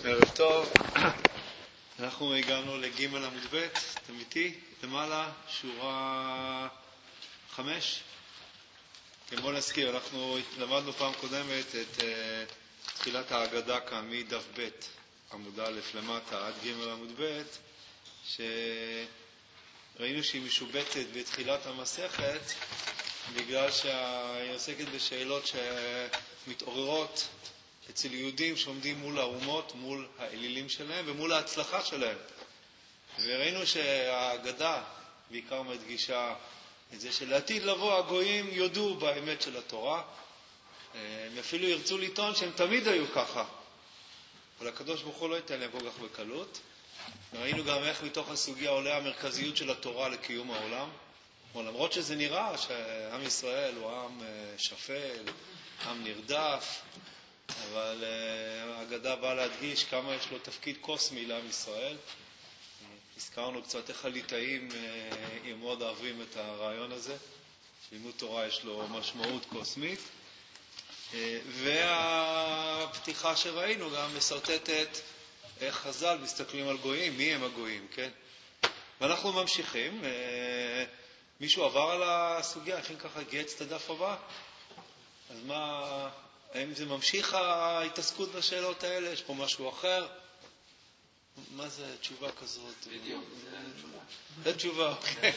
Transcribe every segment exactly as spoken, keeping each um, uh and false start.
ערב טוב. אנחנו הגענו לג' עמוד ב', אתם איתי? למעלה, שורה חמש. כן, בואו נזכיר, אנחנו למדנו פעם קודמת את uh, תחילת ההגדה כאן מדף ב' עמוד א' למטה עד ג' עמוד ב', שראינו שהיא משובצת בתחילת המסכת בגלל שהיא עוסקת בשאלות שמתעוררות אצל יהודים שעומדים מול האומות, מול האלילים שלהם ומול ההצלחה שלהם. וראינו שההגדה בעיקר מדגישה את זה שלעתיד לבוא הגויים יודו באמת של התורה. הם אפילו ירצו לטעון שהם תמיד היו ככה, אבל הקדוש ברוך הוא לא ייתן להם כל כך בקלות. ראינו גם איך מתוך הסוגיה עולה המרכזיות של התורה לקיום העולם. למרות שזה נראה שעם ישראל הוא עם שפל, עם נרדף, אבל ההגדה באה להדגיש כמה יש לו תפקיד קוסמי לעם ישראל. הזכרנו קצת איך הליטאים הם מאוד אוהבים את הרעיון הזה, שלימוד תורה יש לו משמעות קוסמית. והפתיחה שראינו גם מסרטטת איך חז"ל מסתכלים על גויים, מי הם הגויים, כן? ואנחנו ממשיכים. מישהו עבר על הסוגיה, הכין ככה גייץ את הדף הבא? אז מה, האם זה ממשיך ההתעסקות בשאלות האלה? יש פה משהו אחר? מה זה תשובה כזאת? בדיוק, זה תשובה, אוקיי.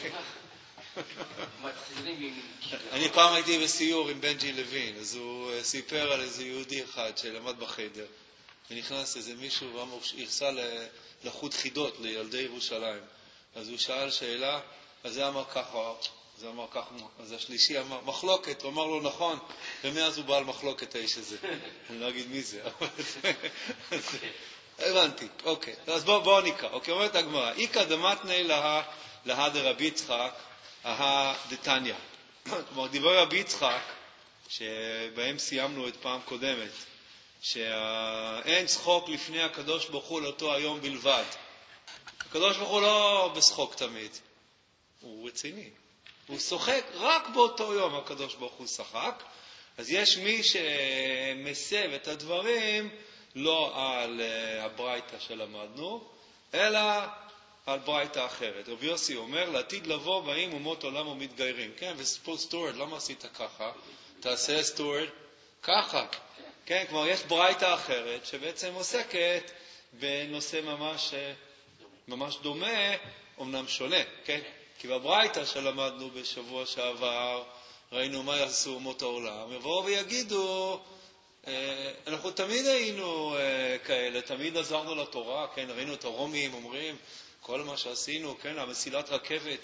אני פעם הייתי בסיור עם בנג'י לוין, אז הוא סיפר על איזה יהודי אחד שלמד בחדר, ונכנס איזה מישהו ואמר, הרסה לחוד חידות לילדי ירושלים. אז הוא שאל שאלה, אז זה אמר ככה, זה אמר ככה, אז השלישי אמר, מחלוקת, הוא אמר לו נכון, ומאז הוא בעל מחלוקת האיש הזה. אני לא אגיד מי זה, אבל הבנתי, אוקיי. אז בואו בוא נקרא, אוקיי, אומרת הגמרא, איקא דמתני לה, לה דרבי יצחק, אהה דתניא. כלומר, דיבר רבי יצחק, שבהם סיימנו את פעם קודמת, שאין צחוק לפני הקדוש ברוך הוא לאותו היום בלבד. הקדוש ברוך הוא לא בשחוק תמיד, הוא רציני. הוא שוחק רק באותו יום, הקדוש ברוך הוא שחק. אז יש מי שמסב את הדברים לא על הברייתא שלמדנו, אלא על ברייתא אחרת. רבי יוסי אומר, לעתיד לבוא באים אומות עולם ומתגיירים. כן, ופה סטורד, למה עשית ככה? תעשה סטורד ככה. כן, כלומר יש ברייתא אחרת שבעצם עוסקת בנושא ממש ממש דומה, אמנם שונה, כן? כי בברייתא שלמדנו בשבוע שעבר, ראינו מה יעשו אומות העולם, יבואו ויגידו, אנחנו תמיד היינו כאלה, תמיד עזרנו לתורה, כן? ראינו את הרומים אומרים, כל מה שעשינו, כן? המסילת רכבת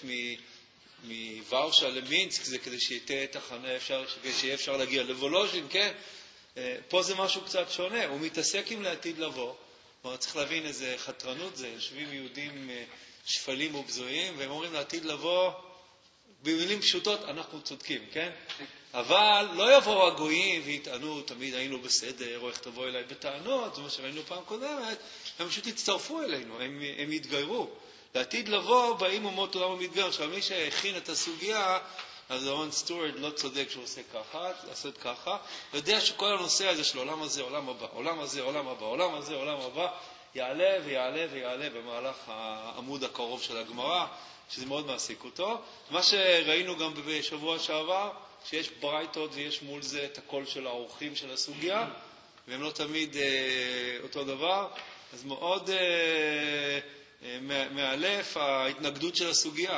מוורשה למינסק, זה כדי שתהיה תחנה, אפשר, כדי שיהיה אפשר להגיע לוולוז'ין, כן? פה זה משהו קצת שונה, הוא מתעסק עם לעתיד לבוא. כלומר, צריך להבין איזה חתרנות זה, יושבים יהודים שפלים ובזויים, והם אומרים לעתיד לבוא, במילים פשוטות, אנחנו צודקים, כן? אבל לא יבואו הגויים ויטענו, תמיד היינו בסדר, או איך תבוא אליי בטענות, זה מה שראינו פעם קודמת, הם פשוט יצטרפו אלינו, הם, הם יתגיירו. לעתיד לבוא, באים אומות עולם ומתגייר. עכשיו, מי שהכין את הסוגיה, אז אורן סטורד לא צודק שהוא עושה ככה, עושה ככה, יודע שכל הנושא הזה של עולם הזה, עולם הבא, עולם הזה, עולם הבא, עולם הזה, עולם הבא, יעלה ויעלה ויעלה במהלך העמוד הקרוב של הגמרא, שזה מאוד מעסיק אותו. מה שראינו גם בשבוע שעבר, שיש ברייתות ויש מול זה את הקול של האורחים של הסוגיה, והם לא תמיד אה, אותו דבר, אז מאוד אה, אה, מאלף ההתנגדות של הסוגיה.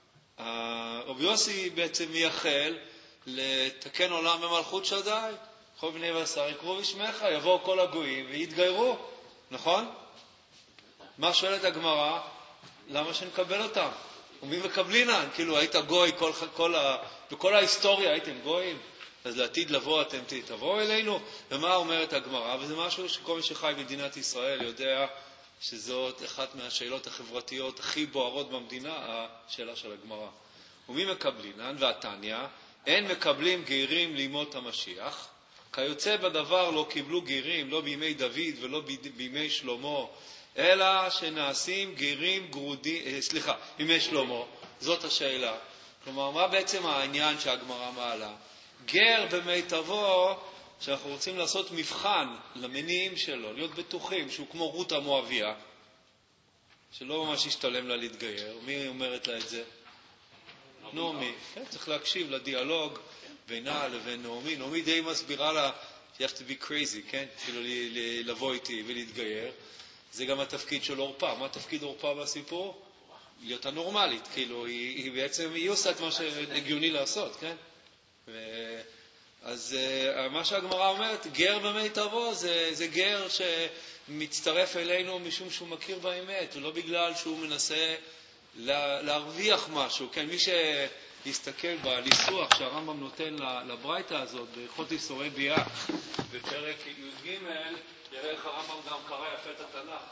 רבי יוסי בעצם מייחל לתקן עולם במלכות שדי, כל בני בשר יקראו בשמך, יבואו כל הגויים ויתגיירו, נכון? מה שואלת הגמרא? למה שנקבל אותם? ומי מקבלינן? כאילו היית גוי, כל, כל ה, בכל ההיסטוריה הייתם גויים, אז לעתיד לבוא אתם תבואו אלינו. ומה אומרת הגמרא? וזה משהו שכל מי שחי במדינת ישראל יודע שזאת אחת מהשאלות החברתיות הכי בוערות במדינה, השאלה של הגמרא. ומי מקבלינן? והתניא, אין מקבלים גרים לימות המשיח, כיוצא בדבר לא קיבלו גרים, לא בימי דוד ולא בימי שלמה, אלא שנעשים גרים גרודים, סליחה, בימי שלמה. זאת השאלה. כלומר, מה בעצם העניין שהגמרא מעלה? גר במיטבו שאנחנו רוצים לעשות מבחן למניעים שלו, להיות בטוחים שהוא כמו רות המואביה, שלא ממש ישתלם לה להתגייר. מי אומרת לה את זה? נעמי. כן, צריך להקשיב לדיאלוג בינה לבין נעמי. נעמי די מסבירה לה, you have to be crazy, כן? כאילו לבוא איתי ולהתגייר. זה גם התפקיד של אורפה. מה התפקיד אורפה בסיפור? להיות הנורמלית. כאילו, היא, היא בעצם, היא עושה את מה שהגיוני לעשות, כן? ו... אז uh, מה שהגמרא אומרת, גר במיטבו, זה, זה גר שמצטרף אלינו משום שהוא מכיר באמת, ולא בגלל שהוא מנסה לה, להרוויח משהו. כן, מי שיסתכל בניסוח שהרמב"ם נותן לברייתא הזאת, בהלכות איסורי ביאה, בפרק י"ג, יראה איך הרמב"ם גם קרא יפה את התנ"ך.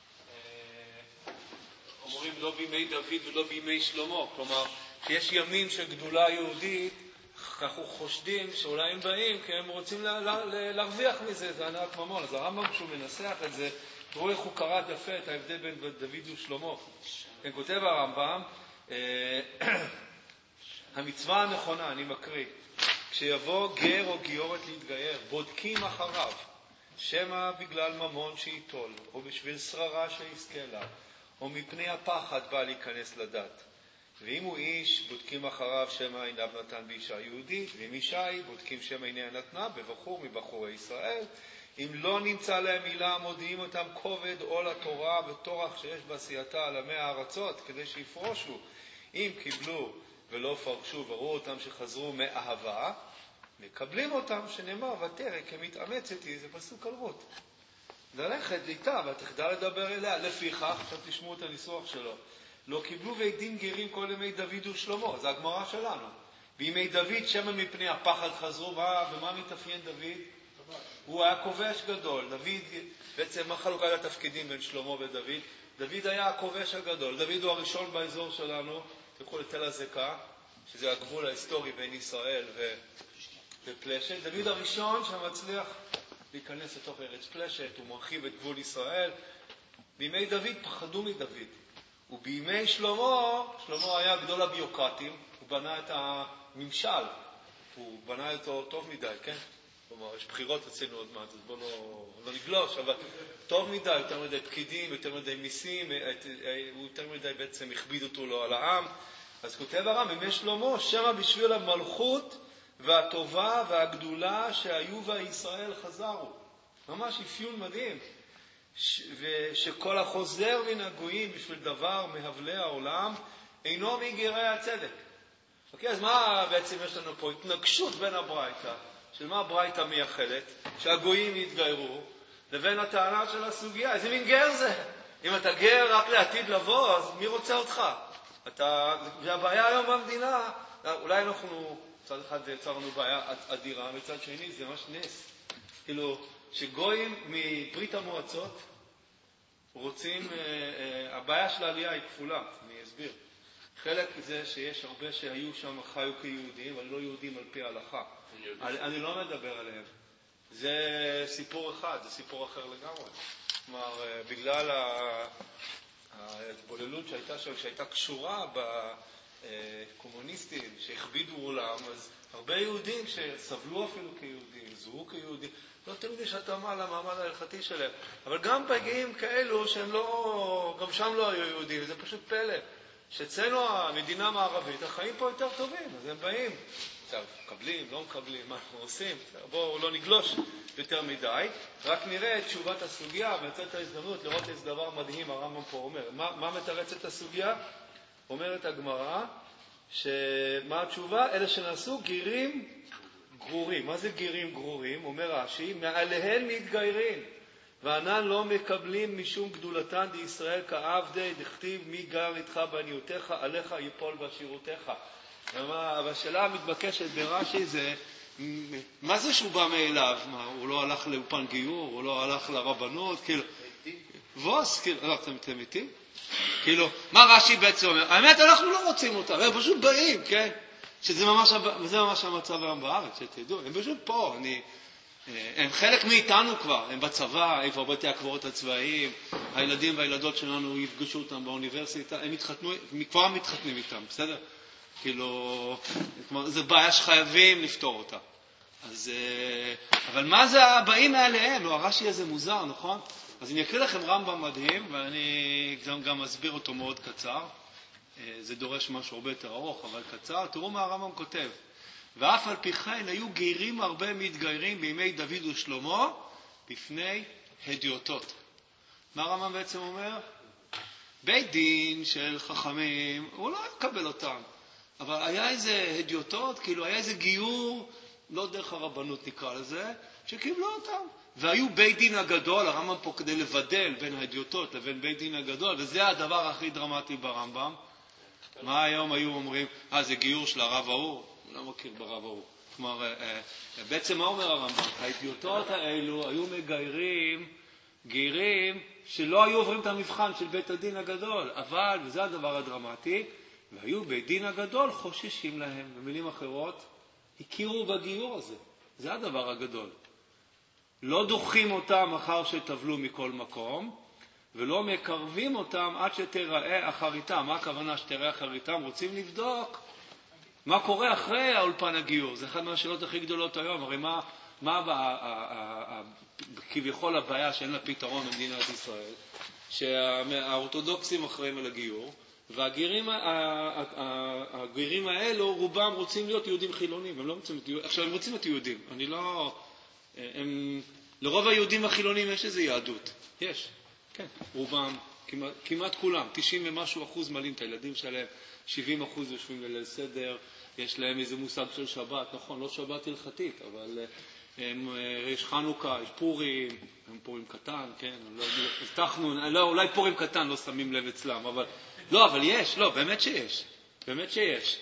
אומרים לא בימי דוד ולא בימי שלמה, כלומר, שיש ימים של גדולה יהודית, אנחנו חושדים שאולי הם באים כי הם רוצים לה, לה, להרוויח מזה, זה הנעת ממון. אז הרמב"ם כשהוא מנסח את זה, תראו איך הוא קרא יפה את ההבדל בין דוד ושלמה. כן, כותב הרמב"ם, המצווה הנכונה, אני מקריא, כשיבוא גר או גיורת להתגייר, בודקים אחריו, שמא בגלל ממון שיטול, או בשביל שררה שיזכה לה, או מפני הפחד בא להיכנס לדת. ואם הוא איש, בודקים אחריו שמא עיניו נתן באישה יהודית, ואם אישה היא, בודקים שמא עיניה נתנה בבחור מבחורי ישראל. אם לא נמצא להם מילה, מודיעים אותם כובד עול התורה וטורח שיש בעשייתה על עמי הארצות, כדי שיפרושו. אם קיבלו ולא פרשו, וראו אותם שחזרו מאהבה, מקבלים אותם שנאמר, ותרא כמתאמץ איתי, זה פסוק על רות. ללכת איתה ותחדל לדבר אליה. לפיכך, עכשיו תשמעו את הניסוח שלו, לא קיבלו ועדים גרים כל ימי דוד ושלמה. זה הגמרא שלנו. בימי דוד שמא מפני הפחד חזרו. מה, ומה מתאפיין דוד? הוא היה כובש גדול. דוד, בעצם מה חלוקת התפקידים בין שלמה ודוד? דוד היה הכובש הגדול. דוד הוא הראשון באזור שלנו, תלכו לתל הזקה, שזה הגבול ההיסטורי בין ישראל ו... ופלשת. דוד הראשון שמצליח להיכנס לתוך ארץ פלשת, הוא מרחיב את גבול ישראל. בימי דוד פחדו מדוד. ובימי שלמה, שלמה היה גדול הביוקרטים, הוא בנה את הממשל, הוא בנה אותו טוב מדי, כן? כלומר, יש בחירות אצלנו עוד מעט, אז בואו לא, לא נגלוש, אבל טוב מדי, יותר מדי פקידים, יותר מדי מיסים, הוא יותר מדי בעצם הכביד אותו לו על העם. אז כותב הרם, בימי שלמה, שמא בשביל המלכות והטובה והגדולה שהיו והישראל חזרו. ממש אפיון מדהים. ושכל החוזר מן הגויים בשביל דבר מהבלי העולם אינו מגרי הצדק. אוקיי, אז מה בעצם יש לנו פה? התנגשות בין הברייתא, של מה הברייתא מייחדת, שהגויים יתגיירו, לבין הטענה של הסוגיה. איזה מין גר זה? אם אתה גר רק לעתיד לבוא, אז מי רוצה אותך? אתה, והבעיה היום במדינה, אולי אנחנו, צד אחד יצר לנו בעיה אדירה, מצד שני זה ממש נס. כאילו, שגויים מברית המועצות רוצים, הבעיה של העלייה היא כפולה, אני אסביר. חלק זה שיש הרבה שהיו שם חיו כיהודים, אבל לא יהודים על פי ההלכה. אני, אני לא מדבר עליהם. זה סיפור אחד, זה סיפור אחר לגמרי. כלומר, בגלל ההתבוללות שהייתה שם, שהייתה קשורה בקומוניסטים שהכבידו עולם, אז הרבה יהודים שסבלו אפילו כיהודים, זוהו כיהודים, לא תמיד יש התאמה למעמד ההלכתי שלהם. אבל גם פגיעים כאלו שהם לא, גם שם לא היו יהודים, וזה פשוט פלא. שאצלנו המדינה המערבית, החיים פה יותר טובים, אז הם באים. עכשיו, מקבלים, לא מקבלים, מה אנחנו עושים? בואו לא נגלוש יותר מדי, רק נראה את תשובת הסוגיה, ונצא את ההזדמנות לראות איזה דבר מדהים הרמב"ם פה אומר. מה, מה מתרץ את הסוגיה? אומרת הגמרא, שמה התשובה? אלה שנעשו גירים גרורים. מה זה גירים גרורים? אומר רש"י, מעליהן מתגיירים, וענן לא מקבלים משום גדולתן דישראל כעבדי, דכתיב מי גר איתך בעניותיך, עליך יפול בשירותיך. והשאלה המתבקשת ברש"י זה, מה זה שהוא בא מאליו? מה, הוא לא הלך לאופן גיור? הוא לא הלך לרבנות? כאילו, ווס, כאילו, לא, אתם איתי? כאילו, מה רש"י בעצם אומר? האמת, אנחנו לא רוצים אותם, הם פשוט באים, כן? שזה ממש, זה ממש המצב היום בארץ, שתדעו, הם פשוט פה, אני, הם חלק מאיתנו כבר, הם בצבא, הם כבר בתי הקברות הצבאיים, הילדים והילדות שלנו יפגשו אותם באוניברסיטה, הם מתחתנו, הם כבר מתחתנים איתם, בסדר? כאילו, זה בעיה שחייבים לפתור אותה. אז, אבל מה זה הבאים מעליהם? לא, הרש"י הזה מוזר, נכון? אז אני אקריא לכם רמב"ם מדהים, ואני גם, גם אסביר אותו מאוד קצר. זה דורש משהו הרבה יותר ארוך, אבל קצר. תראו מה הרמב"ם כותב. ואף על פי כן היו גיירים הרבה מתגיירים בימי דוד ושלמה בפני הדיוטות. מה הרמב"ם בעצם אומר? בית דין של חכמים, הוא לא יקבל אותם. אבל היה איזה הדיוטות, כאילו היה איזה גיור, לא דרך הרבנות נקרא לזה, שקיבלו אותם. והיו בית דין הגדול, הרמב"ם פה כדי לבדל בין ההדיוטות לבין בית דין הגדול, וזה הדבר הכי דרמטי ברמב"ם. מה היום היו אומרים? אה, זה גיור של הרב ההוא? אני לא מכיר ברב ההוא. כלומר, בעצם מה אומר הרמב"ם? ההדיוטות האלו היו מגיירים, גיירים שלא היו עוברים את המבחן של בית הדין הגדול, אבל, וזה הדבר הדרמטי, והיו בית דין הגדול חוששים להם. במילים אחרות, הכירו בגיור הזה. זה הדבר הגדול. לא דוחים אותם אחר שטבלו מכל מקום, ולא מקרבים אותם עד שתראה אחריתם. מה הכוונה שתראה אחריתם? רוצים לבדוק מה קורה אחרי האולפן הגיור. זה אחד מהשאלות הכי גדולות היום. הרי מה, מה כביכול הבעיה שאין לה פתרון במדינת ישראל? שהאורתודוקסים אחראים על הגיור, והגירים הגירים האלו רובם רוצים להיות יהודים חילונים. הם לא רוצים להיות יהודים. עכשיו הם רוצים להיות יהודים. אני לא... הם... לרוב היהודים החילונים יש איזו יהדות. יש. כן. רובם, כמעט, כמעט כולם, תשעים ומשהו אחוז מעלים את הילדים שלהם, שבעים אחוז יושבים לליל סדר, יש להם איזה מושג של שבת, נכון, לא שבת הלכתית, אבל הם, יש חנוכה, יש פורים, הם פורים קטן, כן, לא יודע, הבטחנו, לא, אולי פורים קטן לא שמים לב אצלם, אבל, לא, אבל יש, לא, באמת שיש, באמת שיש.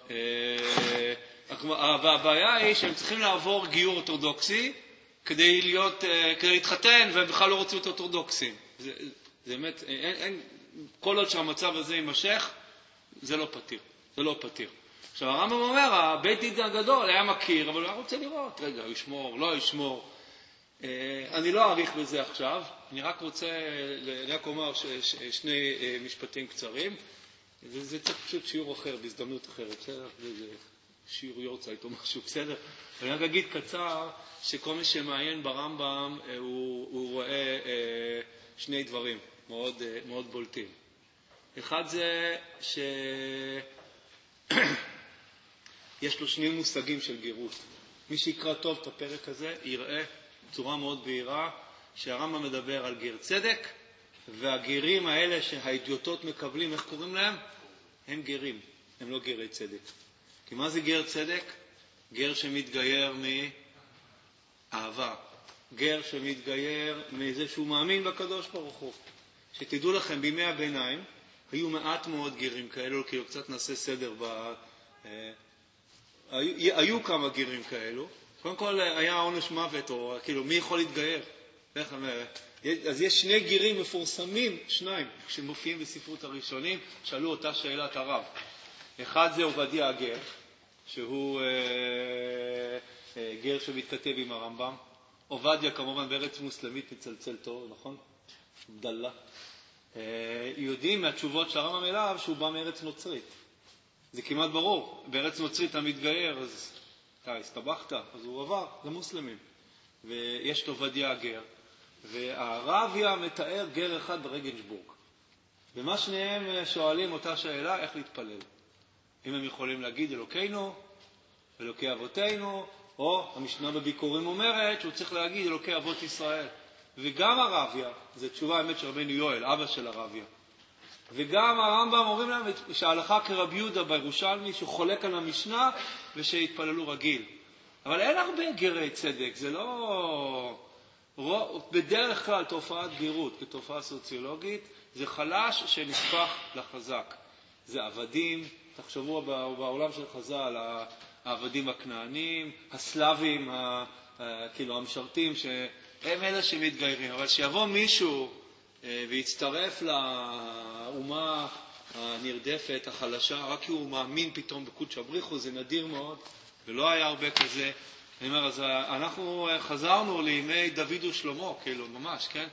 והבעיה היא שהם צריכים לעבור גיור אורתודוקסי, כדי להיות, כדי להתחתן, והם בכלל לא רוצים להיות אורתודוקסים. זה, זה באמת, אין, אין, כל עוד שהמצב הזה יימשך, זה לא פתיר, זה לא פתיר. עכשיו, הרמב"ם אומר, הבית דין הגדול היה מכיר, אבל הוא היה רוצה לראות, רגע, הוא ישמור, לא ישמור. אני לא אעריך בזה עכשיו, אני רק רוצה, אני רק אומר ש, ש, שני משפטים קצרים, וזה צריך פשוט שיעור אחר, בהזדמנות אחרת, בסדר? זה שיעור יורצייט או משהו, בסדר? אני רק אגיד קצר, שכל מי שמעיין ברמב"ם, הוא, הוא רואה שני דברים מאוד, מאוד בולטים. אחד זה שיש לו שני מושגים של גירות. מי שיקרא טוב את הפרק הזה, יראה בצורה מאוד בהירה שהרמב"ם מדבר על גר צדק, והגרים האלה שהאידיוטות מקבלים, איך קוראים להם? הם גרים, הם לא גרי צדק. כי מה זה גר צדק? גר שמתגייר מאהבה. גר שמתגייר מזה שהוא מאמין בקדוש ברוך הוא. שתדעו לכם, בימי הביניים היו מעט מאוד גרים כאלו, כאילו קצת נעשה סדר ב... אה, היו, היו כמה גרים כאלו. קודם כל היה עונש מוות, או כאילו מי יכול להתגייר? אז יש שני גרים מפורסמים, שניים, שמופיעים בספרות הראשונים, שאלו אותה שאלת הרב. אחד זה עובדיה הגר, שהוא אה, אה, גר שמתכתב עם הרמב"ם. עובדיה כמובן בארץ מוסלמית מצלצל טוב, נכון? דלה. אה, יודעים מהתשובות של הרמב"ם אליו שהוא בא מארץ נוצרית. זה כמעט ברור. בארץ נוצרית המתגייר, אז אתה הסתבכת, אז הוא עבר למוסלמים. ויש את עובדיה הגר. והרביה מתאר גר אחד ברגנסבורג. ומה שניהם שואלים אותה שאלה, איך להתפלל? אם הם יכולים להגיד אלוקינו, אלוקי אבותינו, או המשנה בביקורים אומרת שהוא צריך להגיד אלוקי אבות ישראל. וגם הרביה, זו תשובה האמת של רבנו יואל, אבא של הרביה. וגם הרמב"ם אומרים להם שההלכה כרבי יהודה בירושלמי, שהוא חולק על המשנה ושהתפללו רגיל. אבל אין הרבה גרי צדק, זה לא... בדרך כלל תופעת גירות כתופעה סוציולוגית, זה חלש שנספח לחזק. זה עבדים, תחשבו בעולם של חז"ל, העבדים הכנענים, הסלאבים, כאילו המשרתים, שהם אלה שמתגיירים. אבל שיבוא מישהו ויצטרף לאומה הנרדפת, החלשה, רק כי הוא מאמין פתאום בקודש הבריחו, זה נדיר מאוד, ולא היה הרבה כזה. אני אומר, אז אנחנו חזרנו לימי דוד ושלמה, כאילו, ממש, כן?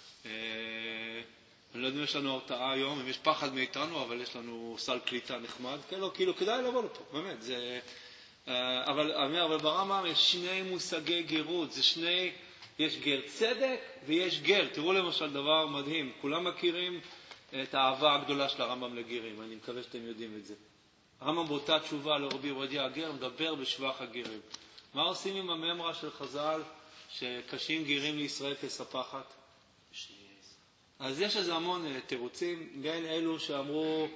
אני לא יודע אם יש לנו הרתעה היום, אם יש פחד מאיתנו, אבל יש לנו סל קליטה נחמד, כאילו, כאילו, כדאי לבוא לפה, באמת, זה... אבל, אבל ברמב"ם יש שני מושגי גרות, זה שני, יש גר צדק ויש גר. תראו למשל דבר מדהים, כולם מכירים את האהבה הגדולה של הרמב"ם לגרים, אני מקווה שאתם יודעים את זה. הרמב"ם באותה תשובה לרבי עובדיה הגר מדבר בשבח הגרים. מה עושים עם הממרה של חז"ל שקשים גרים לישראל כספחת? אז יש איזה המון תירוצים, בין אלו שאמרו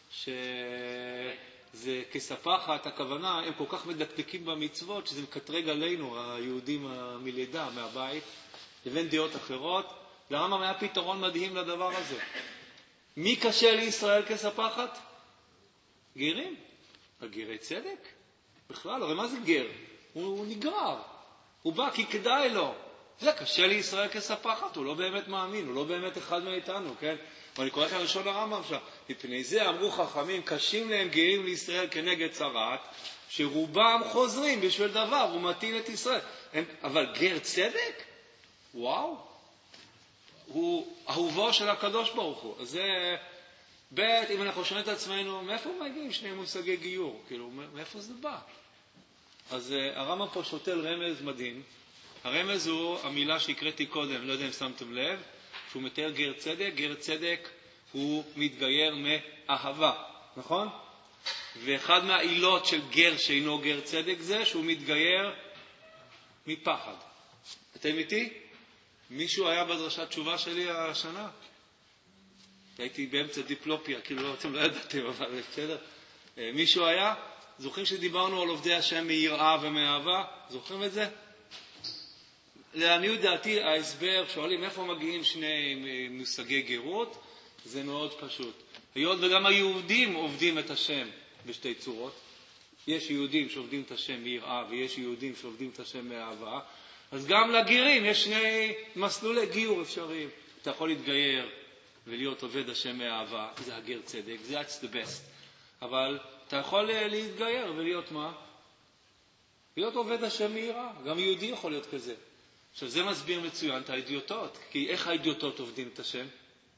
שזה כספחת, הכוונה, הם כל כך מדקדקים במצוות שזה מקטרג עלינו, היהודים מלידה מהבית, לבין דעות אחרות. לרמב"ם היה פתרון מדהים לדבר הזה. מי קשה לישראל כספחת? גרים. הגרי צדק? בכלל, הרי מה זה גר? הוא, הוא נגרר. הוא בא כי כדאי לו. זה קשה לישראל כספחת, הוא לא באמת מאמין, הוא לא באמת אחד מאיתנו, כן? ואני קורא כאן לשון הרמב"ם שם. מפני זה אמרו חכמים, קשים להם גרים לישראל כנגד צרת, שרובם חוזרים בשביל דבר, הוא מתאים את ישראל. הם, אבל גר צדק? וואו. הוא אהובו של הקדוש ברוך הוא. אז זה... בית, אם אנחנו שואלים את עצמנו, מאיפה מגיעים שני מושגי גיור? כאילו, מאיפה זה בא? אז uh, הרמב"ם פה שותל רמז מדהים. הרמז הוא המילה שהקראתי קודם, לא יודע אם שמתם לב, שהוא מתאר גר צדק. גר צדק הוא מתגייר מאהבה, נכון? ואחד מהעילות של גר שאינו גר צדק זה שהוא מתגייר מפחד. אתם איתי? מישהו היה בדרשת תשובה שלי השנה? הייתי באמצע דיפלופיה, כאילו אתם לא ידעתם, אבל בסדר. מישהו היה? זוכרים שדיברנו על עובדי השם מיראה ומאהבה? זוכרים את זה? לעניות דעתי, ההסבר, שואלים איפה מגיעים שני מושגי גרות, זה מאוד פשוט. היות וגם היהודים עובדים את השם בשתי צורות. יש יהודים שעובדים את השם מיראה ויש יהודים שעובדים את השם מאהבה. אז גם לגירים יש שני מסלולי גיור אפשריים. אתה יכול להתגייר ולהיות עובד השם מאהבה, זה הגר צדק, that's the best. אבל אתה יכול להתגייר ולהיות מה? להיות עובד השם מיראה. גם יהודי יכול להיות כזה. עכשיו זה מסביר מצוין את האידיוטות, כי איך האידיוטות עובדים את השם?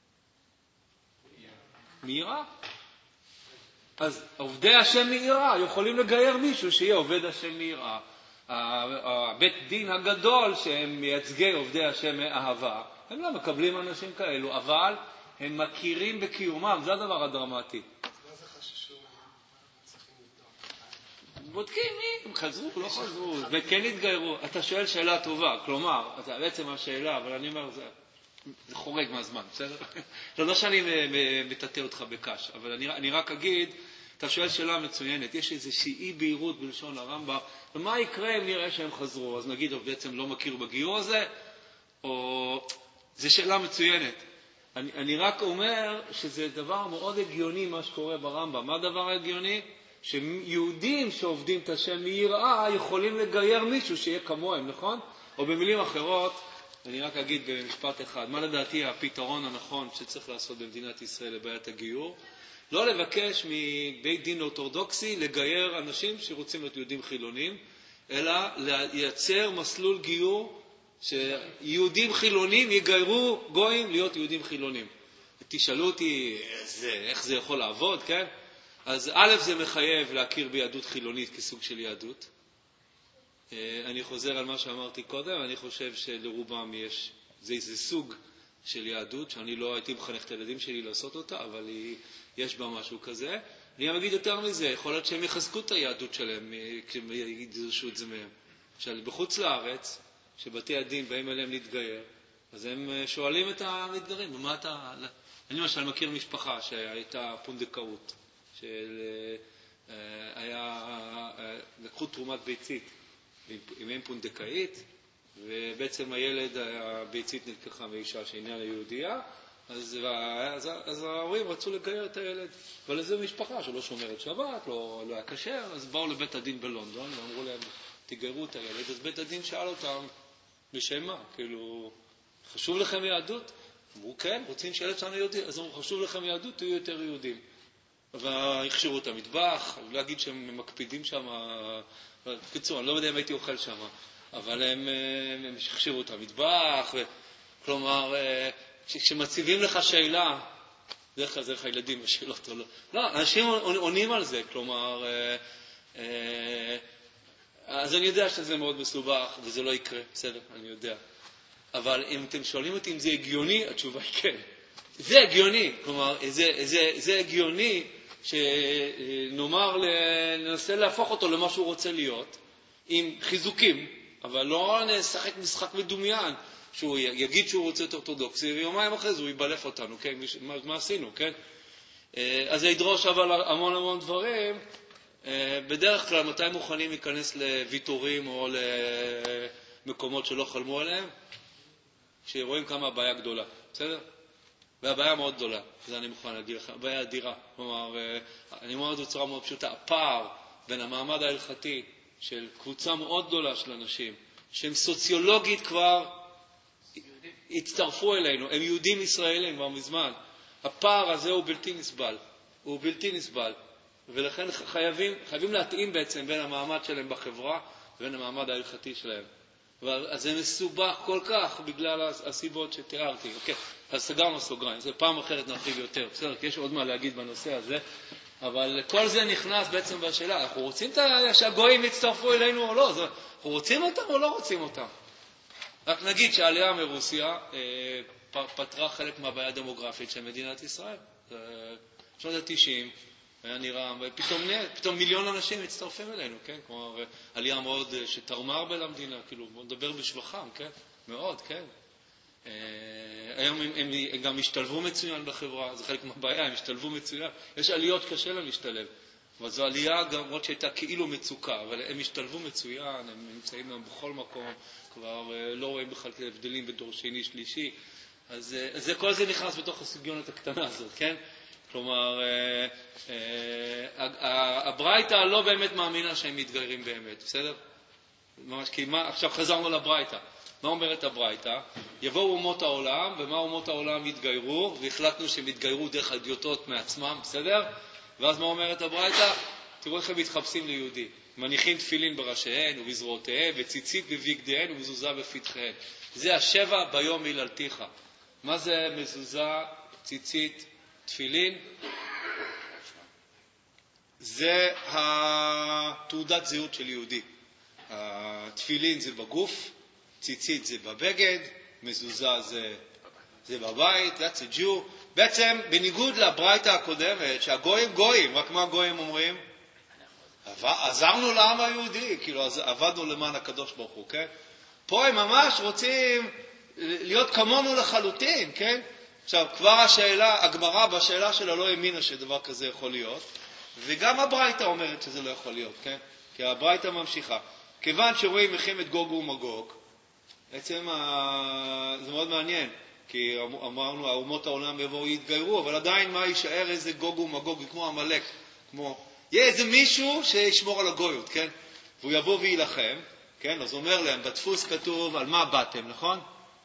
מיראה. אז עובדי השם מיראה יכולים לגייר מישהו שיהיה עובד השם מיראה. הבית דין הגדול שהם מייצגי עובדי השם מאהבה, הם לא מקבלים אנשים כאלו, אבל הם מכירים בקיומם, זה הדבר הדרמטי. מה זה חששו? צריכים לבדוק. בודקים מי, הם חזרו, לא חזרו, וכן התגיירו. אתה שואל שאלה טובה, כלומר, אתה בעצם השאלה, אבל אני אומר, זה, זה חורג מהזמן, בסדר? לא, לא שאני מטאטא אותך בקש, אבל אני, אני רק אגיד, אתה שואל שאלה מצוינת, יש איזושהי אי בהירות בלשון הרמב"ם, ומה יקרה אם נראה שהם חזרו? אז נגיד, הוא בעצם לא מכיר בגיור הזה, או... זו שאלה מצוינת. אני, אני רק אומר שזה דבר מאוד הגיוני מה שקורה ברמב"ם. מה הדבר הגיוני? שיהודים שעובדים את השם מיראה יכולים לגייר מישהו שיהיה כמוהם, נכון? או במילים אחרות, אני רק אגיד במשפט אחד, מה לדעתי הפתרון הנכון שצריך לעשות במדינת ישראל לבעיית הגיור? לא לבקש מבית דין אורתודוקסי לגייר אנשים שרוצים להיות יהודים חילונים, אלא לייצר מסלול גיור שיהודים חילונים יגיירו גויים להיות יהודים חילונים. תשאלו אותי זה, איך זה יכול לעבוד, כן? אז א' זה מחייב להכיר ביהדות חילונית כסוג של יהדות. אני חוזר על מה שאמרתי קודם, אני חושב שלרובם יש, זה, זה סוג של יהדות, שאני לא הייתי מחנך את הילדים שלי לעשות אותה, אבל היא, יש בה משהו כזה. אני גם אגיד יותר מזה, יכול להיות שהם יחזקו את היהדות שלהם, כשהם ידרשו את זה מהם. עכשיו, בחוץ לארץ, שבתי הדין באים אליהם להתגייר, אז הם שואלים את המתגיירים, ומה אתה... אני למשל מכיר משפחה שהייתה פונדקאות, שהיה, לקחו תרומת ביצית עם אם פונדקאית, ובעצם הילד, הביצית נלקחה מאישה שאיננה יהודייה, אז, אז, אז ההורים רצו לגייר את הילד, אבל זו משפחה שלא שומרת שבת, לא, לא היה כשר, אז באו לבית הדין בלונדון ואמרו להם, תגיירו את הילד. אז בית הדין שאל אותם, בשם מה? כאילו, חשוב לכם יהדות? אמרו, כן, רוצים שילד שלנו יהודי. אז אמרו, חשוב לכם יהדות, תהיו יותר יהודים. והכשירו את המטבח, אני לא אגיד שהם מקפידים שם, בקיצור, אני לא יודע אם הייתי אוכל שם, אבל הם, הם הכשירו את המטבח, ו... כלומר, כשמציבים לך שאלה, דרך כלל, דרך הילדים השאלות או לא. לא, אנשים עונים על זה, כלומר, אז אני יודע שזה מאוד מסובך, וזה לא יקרה, בסדר, אני יודע. אבל אם אתם שואלים אותי אם זה הגיוני, התשובה היא כן. זה הגיוני, כלומר, זה, זה, זה הגיוני שנאמר, ננסה להפוך אותו למה שהוא רוצה להיות, עם חיזוקים, אבל לא נשחק משחק מדומיין, שהוא יגיד שהוא רוצה את אורתודוקסי, ויומיים אחרי זה הוא יבלף אותנו, כן? מה, מה עשינו, כן? אז זה ידרוש אבל המון המון דברים. בדרך כלל, מתי מוכנים להיכנס לוויתורים או למקומות שלא חלמו עליהם? שרואים כמה הבעיה גדולה, בסדר? והבעיה מאוד גדולה, זה אני מוכן להגיד לך, הבעיה אדירה. כלומר, אני אומר את זה בצורה מאוד פשוטה, הפער בין המעמד ההלכתי של קבוצה מאוד גדולה של אנשים, שהם סוציולוגית כבר הצטרפו אלינו, הם יהודים ישראלים כבר מזמן. הפער הזה הוא בלתי נסבל, הוא בלתי נסבל. ולכן חייבים, חייבים להתאים בעצם בין המעמד שלהם בחברה ובין המעמד ההלכתי שלהם. אז זה מסובך כל כך בגלל הסיבות שתיארתי. אוקיי, אז סגרנו סוגריים, זה פעם אחרת נרחיב יותר. בסדר, כי יש עוד מה להגיד בנושא הזה. אבל כל זה נכנס בעצם בשאלה, אנחנו רוצים שהגויים יצטרפו אלינו או לא? אנחנו רוצים אותם או לא רוצים אותם? רק נגיד שהעלייה מרוסיה פתרה חלק מהבעיה הדמוגרפית של מדינת ישראל. בשנות ה-תשעים היה נראה, פתאום, פתאום מיליון אנשים מצטרפים אלינו, כן? כלומר, עלייה מאוד שתרמה הרבה למדינה, כאילו, בוא נדבר בשבחם, כן? מאוד, כן? היום הם, הם, הם גם השתלבו מצוין בחברה, זה חלק מהבעיה, הם השתלבו מצוין. יש עליות קשה להם להשתלב, אבל זו עלייה גם עוד שהייתה כאילו מצוקה, אבל הם השתלבו מצוין, הם נמצאים גם בכל מקום, כבר לא רואים בכלל הבדלים בדור שני, שלישי, אז, אז זה, כל זה נכנס בתוך הסוגיונת הקטנה הזאת, כן? כלומר, הברייתא לא באמת מאמינה שהם מתגיירים באמת, בסדר? ממש, כי מה, עכשיו חזרנו לברייתא. מה אומרת הברייתא? יבואו אומות העולם, ומה אומות העולם יתגיירו, והחלטנו שהם יתגיירו דרך הדיוטות מעצמם, בסדר? ואז מה אומרת הברייתא? תראו איך הם מתחפשים ליהודי. מניחים תפילין בראשיהן ובזרועותיהן, וציצית בבגדיהן ומזוזה בפתחיהן. זה השבע ביום היללתיך. מה זה מזוזה, ציצית, תפילין? זה התעודת זהות של יהודי. התפילין זה בגוף, ציצית זה בבגד, מזוזה זה, זה בבית, that's a Jew. בעצם, בניגוד לברייתא הקודמת, שהגויים גויים, רק מה הגויים אומרים? עזרנו לעם היהודי, כאילו עבדנו למען הקדוש ברוך הוא, כן? פה הם ממש רוצים להיות כמונו לחלוטין, כן? עכשיו, כבר השאלה, הגמרא בשאלה שלה לא האמינה שדבר כזה יכול להיות, וגם הברייתא אומרת שזה לא יכול להיות, כן? כי הברייתא ממשיכה. כיוון שרואים מלחמת גוג ומגוג, בעצם ה... זה מאוד מעניין, כי אמרנו, האומות העולם יבואו יתגיירו, אבל עדיין מה יישאר איזה גוג ומגוג, כמו המלאק, כמו... יהיה איזה מישהו שישמור על הגויות, כן? והוא יבוא וילחם, כן? אז אומר להם, בדפוס כתוב על מה באתם, נכון?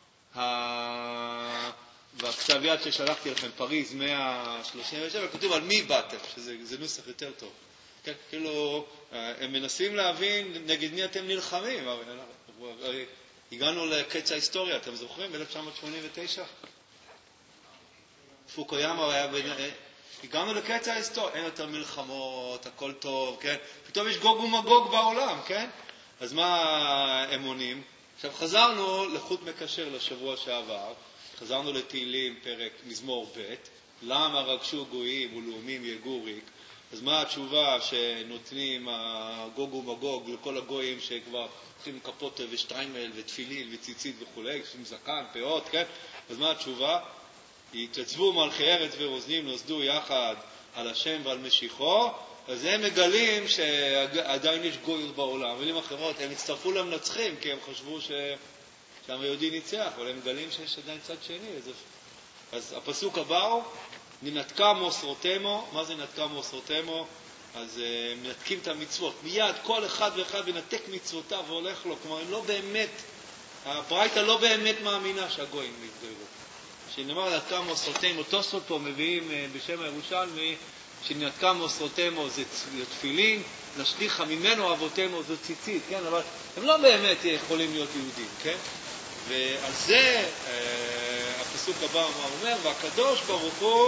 ה... בכתב יד ששלחתי לכם, פריז מאה שלושים ושבע, כתוב על מי באתם, שזה נוסח יותר טוב. כן? כאילו, הם מנסים להבין נגד מי אתם נלחמים. הגענו לקץ ההיסטוריה, אתם זוכרים? אלף תשע מאות שמונים ותשע? פוקויאמה היה... הגענו לקץ ההיסטוריה, אין יותר מלחמות, הכל טוב, כן? פתאום יש גוג ומגוג בעולם, כן? אז מה הם עונים? עכשיו חזרנו לחוט מקשר לשבוע שעבר, חזרנו לתהילים פרק מזמור ב', למה רגשו גויים ולאומים יגור ריק. אז מה התשובה שנותנים הגוג ומגוג לכל הגויים שכבר צריכים כפות ושטריימל ותפילין וציצית וכו', עם זקן, פאות, כן? אז מה התשובה? התייצבו מלכי ארץ ורוזנים, נוסדו יחד על השם ועל משיחו, אז הם מגלים שעדיין יש גויות בעולם. במילים אחרות, הם הצטרפו למנצחים, כי הם חשבו ש... שם היהודי ניצח, אבל הם מגלים שיש עדיין צד שני. אז, אז הפסוק הבא הוא, ננתקה מוסרותמו. מה זה ננתקה מוסרותמו? אז uh, מנתקים את המצוות. מיד כל אחד ואחד מנתק מצוותיו והולך לו. כלומר, הם לא באמת, הברייתא לא באמת מאמינה שהגויים יתגיירו. שנאמר ננתקה מוסרותמו, תוספות פה מביאים uh, בשם הירושלמי, שננתקה מוסרותמו זה תפילין, נשליכה ממנו אבותינו זה ציצית, כן? אבל הם לא באמת יכולים להיות יהודים, כן? ועל זה אה, הפסוק הבא אומר, והקדוש ברוך הוא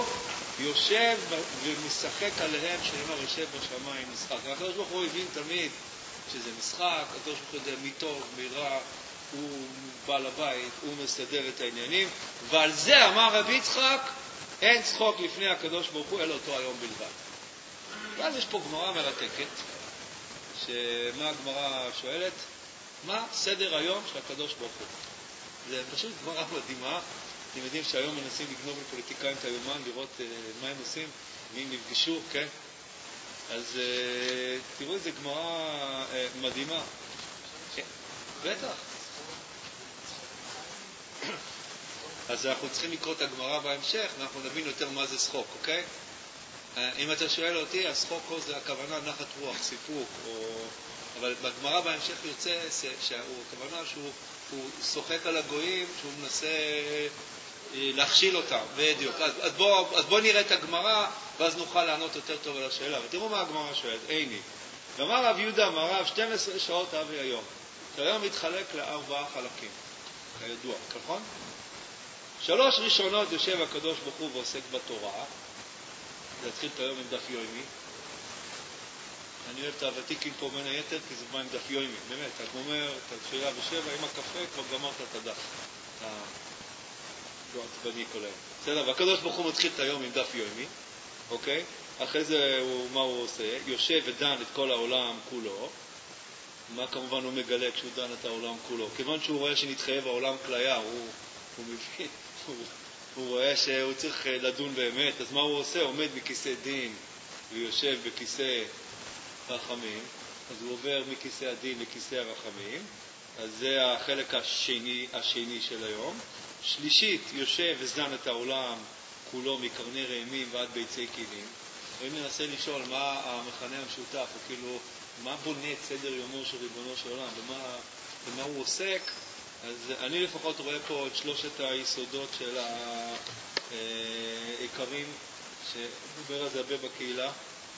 יושב ומשחק עליהם, שנאמר יושב בשמיים משחק. הקדוש ברוך הוא הבין תמיד שזה משחק, הקדוש ברוך הוא יודע מי טוב, מי רע, הוא בעל הבית, הוא מסדר את העניינים, ועל זה אמר רבי יצחק, אין צחוק לפני הקדוש ברוך הוא, אלא אותו היום בלבד. ואז יש פה גמרא מרתקת, שמה הגמרא שואלת? מה סדר היום של הקדוש ברוך הוא? זה פשוט גמרא מדהימה. אתם יודעים שהיום מנסים לגנוב לפוליטיקאים את היומן, לראות uh, מה הם עושים, ואם נפגשו, כן? אז uh, תראו איזה גמרא uh, מדהימה. כן, בטח. אז אנחנו צריכים לקרוא את הגמרא בהמשך, ואנחנו נבין יותר מה זה שחוק, אוקיי? Uh, אם אתה שואל אותי, השחוק פה זה הכוונה נחת רוח, סיפוק, או... אבל בגמרא בהמשך יוצא שהוא הכוונה שהוא הוא שוחק על הגויים, שהוא מנסה להכשיל אותם, בדיוק. אז, אז, בוא, אז בוא נראה את הגמרא, ואז נוכל לענות יותר טוב על השאלה. ותראו מה הגמרא שואלת, איני. ואמר רב יהודה, אמר רב, שתים עשרה שעות אבי היום. שהיום מתחלק לארבעה חלקים, כידוע, נכון? שלוש ראשונות יושב הקדוש ברוך הוא ועוסק בתורה. זה התחיל את היום עם דף יומי. אני אוהב את הוותיקים פה בין היתר, כי זה בא עם דף יומי. באמת, אתה גומר את התפילה בשבע, עם הקפה, כבר גמרת את הדף. אתה לא עצבני כל היום. בסדר, והקדוש ברוך הוא מתחיל את היום עם דף יומי, אוקיי? אחרי זה הוא, מה הוא עושה? יושב ודן את כל העולם כולו. מה כמובן הוא מגלה כשהוא דן את העולם כולו? כיוון שהוא רואה שנתחייב העולם כליה, הוא, הוא מבין, הוא, הוא רואה שהוא צריך לדון באמת. אז מה הוא עושה? הוא עומד בכיסא דין ויושב בכיסא רחמים, אז הוא עובר מכיסא הדין לכיסא הרחמים, אז זה החלק השני, השני של היום. שלישית, יושב וזדן את העולם כולו מקרני רעמים ועד ביצי כלים. ואם ננסה לשאול מה המכנה המשותף, או כאילו, מה בונה את סדר יומו של ריבונו של עולם, ומה, ומה הוא עוסק, אז אני לפחות רואה פה את שלושת היסודות של העיקרים, שדובר על זה הרבה בקהילה,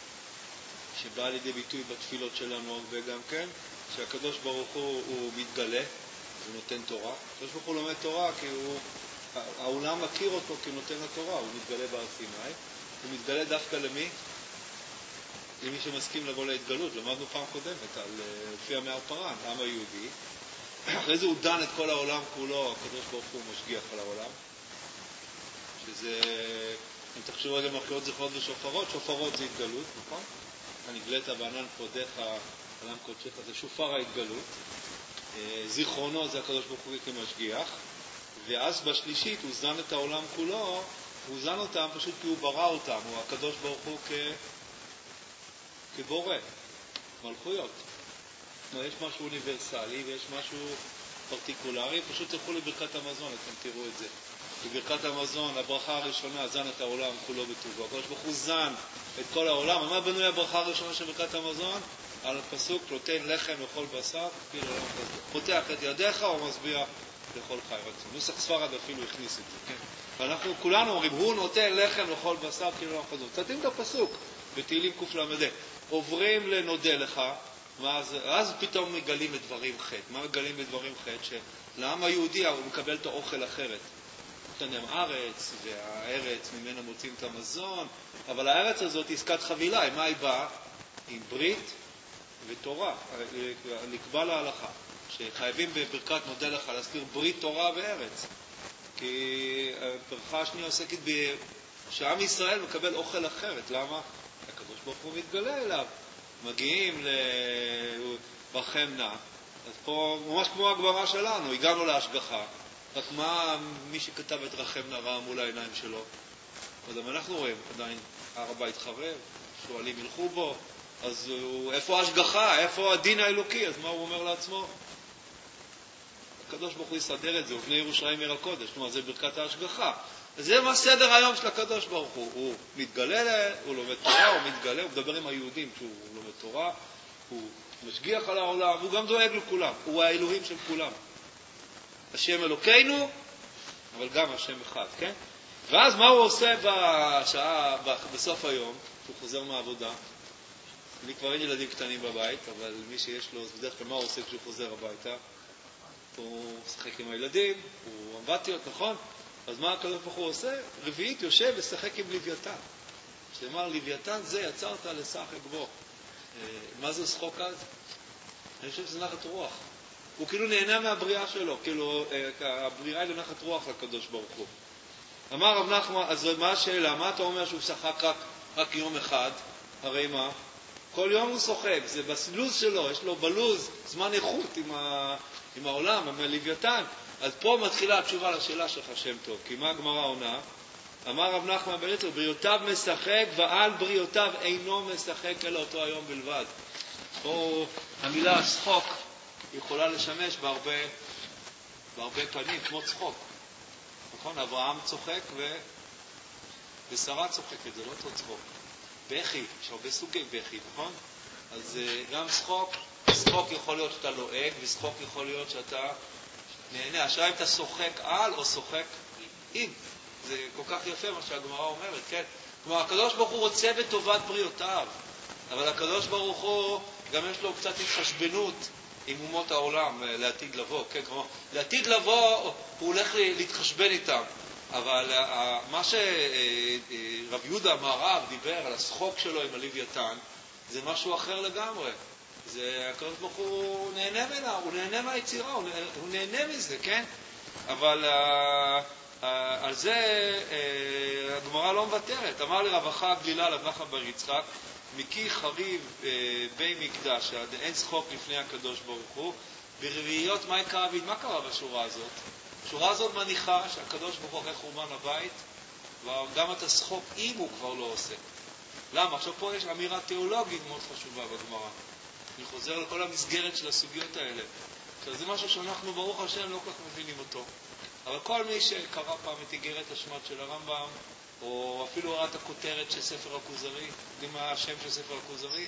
שבא לידי ביטוי בתפילות שלנו הרבה גם כן, שהקדוש ברוך הוא, הוא מתגלה, הוא נותן תורה. הקדוש ברוך הוא לומד תורה כי הוא, העולם מכיר אותו כי הוא נותן לתורה, הוא מתגלה בהר סיני. הוא מתגלה דווקא למי? למי שמסכים לבוא להתגלות. למדנו פעם קודמת על לפי המאר פרן, העם היהודי. אחרי זה הוא דן את כל העולם כולו, הקדוש ברוך הוא משגיח על העולם. שזה, אם תחשבו רגע מלכויות זכרות ושופרות, שופרות זה התגלות, נכון? הנגלית בענן כבודך, עולם קודשך, זה שופר ההתגלות. זיכרונו זה הקדוש ברוך הוא כמשגיח. ואז בשלישית הוא זן את העולם כולו, הוא זן אותם פשוט כי הוא ברא אותם, הוא הקדוש ברוך הוא כ... כבורא, מלכויות. כלומר, יש משהו אוניברסלי ויש משהו פרטיקולרי, פשוט תלכו לברכת המזון, אתם תראו את זה. בברכת המזון, הברכה הראשונה, זן את העולם כולו בטובו. הקדוש ברוך הוא זן את כל העולם. מה בנוי הברכה הראשונה של ברכת המזון? על הפסוק, נותן לחם לכל בשר, כאילו לא כזה. פותח את ידיך או משביע לכל חי רצון. נוסח ספרד אפילו הכניס את זה, כן? ואנחנו כולנו אומרים, הוא נותן לחם לכל בשר, כאילו לא כזה. תתאים את הפסוק, בתהילים קל"ד. עוברים לנודה לך, ואז, אז פתאום מגלים את דברים חטא. מה מגלים בדברים חטא? שלעם היהודי הוא מקבל את האוכל אחרת. נותן ארץ, והארץ ממנה מוצאים את המזון, אבל הארץ הזאת היא עסקת חבילה. עם מה היא באה? עם ברית ותורה. נקבע להלכה, שחייבים בברכת נודה לך להזכיר ברית תורה וארץ. כי הברכה השנייה עוסקת שעם ישראל מקבל אוכל אחרת. למה? הקדוש ברוך הוא מתגלה אליו. מגיעים לרחם נא. אז פה ממש כמו הגמרא שלנו, הגענו להשגחה. רק מה מי שכתב את רחם נא ראה מול העיניים שלו? אז אנחנו רואים עדיין הר הבית חרב, שואלים ילכו בו, אז הוא, איפה ההשגחה? איפה הדין האלוקי? אז מה הוא אומר לעצמו? הקדוש ברוך הוא יסדר את זה, ובני ירושלים עיר הקודש, כלומר זה ברכת ההשגחה. אז זה מה סדר היום של הקדוש ברוך הוא. הוא מתגלה, הוא לומד תורה, הוא מתגלה, הוא מדבר עם היהודים כשהוא לומד תורה, הוא משגיח על העולם, הוא גם דואג לכולם, הוא האלוהים של כולם. השם אלוקינו, אבל גם השם אחד, כן? ואז מה הוא עושה בשעה, בסוף היום, כשהוא חוזר מהעבודה? אני כבר אין ילדים קטנים בבית, אבל מי שיש לו, אז בדרך כלל מה הוא עושה כשהוא חוזר הביתה? הוא משחק עם הילדים, הוא אמבטיות, נכון? אז מה הקדוש ברוך הוא עושה? רביעית יושב ושחק עם לוויתן. שאמר, לוויתן זה יצרת לשחק בו. מה זה שחוק אז? אני חושב שזה נחת רוח. הוא כאילו נהנה מהבריאה שלו, כאילו הבריאה היא לנחת רוח לקדוש ברוך הוא. אמר רב נחמן, אז מה השאלה? מה אתה אומר שהוא שחק רק, רק יום אחד? הרי מה? כל יום הוא שוחק, זה בלוז שלו, יש לו בלוז זמן איכות עם, ה, עם העולם, עם הלוויתן. אז פה מתחילה התשובה לשאלה שלך שם טוב, כי מה הגמרא עונה? אמר רב נחמן בן יצחק, בריאותיו משחק ועל בריאותיו אינו משחק אלא אותו היום בלבד. פה המילה שחוק יכולה לשמש בהרבה, בהרבה פנים, כמו צחוק. נכון? אברהם צוחק ו... ושרה צוחקת, זה לא אותו צחוק. בכי, יש הרבה סוגי בכי, נכון? אז גם שחוק, שחוק יכול להיות שאתה לועג, ושחוק יכול להיות שאתה נהנה. השאלה אם אתה שוחק על או שוחק עם. זה כל כך יפה מה שהגמרא אומרת, כן? כלומר, הקדוש ברוך הוא רוצה בטובת בריאותיו, אבל הקדוש ברוך הוא גם יש לו קצת התחשבנות עם אומות העולם לעתיד לבוא, כן? כלומר, לעתיד לבוא הוא הולך להתחשבן איתם. אבל מה שרב יהודה מהר"ב דיבר על השחוק שלו עם הלוויתן, זה משהו אחר לגמרי. זה הקדוש ברוך הוא נהנה ממנה, הוא נהנה מהיצירה, הוא נהנה, הוא נהנה מזה, כן? אבל על זה הגמרא לא מוותרת. אמר לי רבחה גלילה רב נחמן בר יצחק, מקי חריב בי מקדש, אין שחוק לפני הקדוש ברוך הוא. ברביעיות מה יקרה vid? מה קרה בשורה הזאת? השורה הזאת מניחה שהקדוש ברוך הוא אחרי חורבן הבית, וגם את השחוק אם הוא כבר לא עושה. למה? עכשיו פה יש אמירה תיאולוגית מאוד חשובה בגמרא. אני חוזר לכל המסגרת של הסוגיות האלה. עכשיו זה משהו שאנחנו ברוך השם לא כל כך מבינים אותו. אבל כל מי שקרא פעם את איגרת השמד של הרמב"ם, או אפילו ראה את הכותרת של ספר הכוזרי, יודעים מה השם של ספר הכוזרי?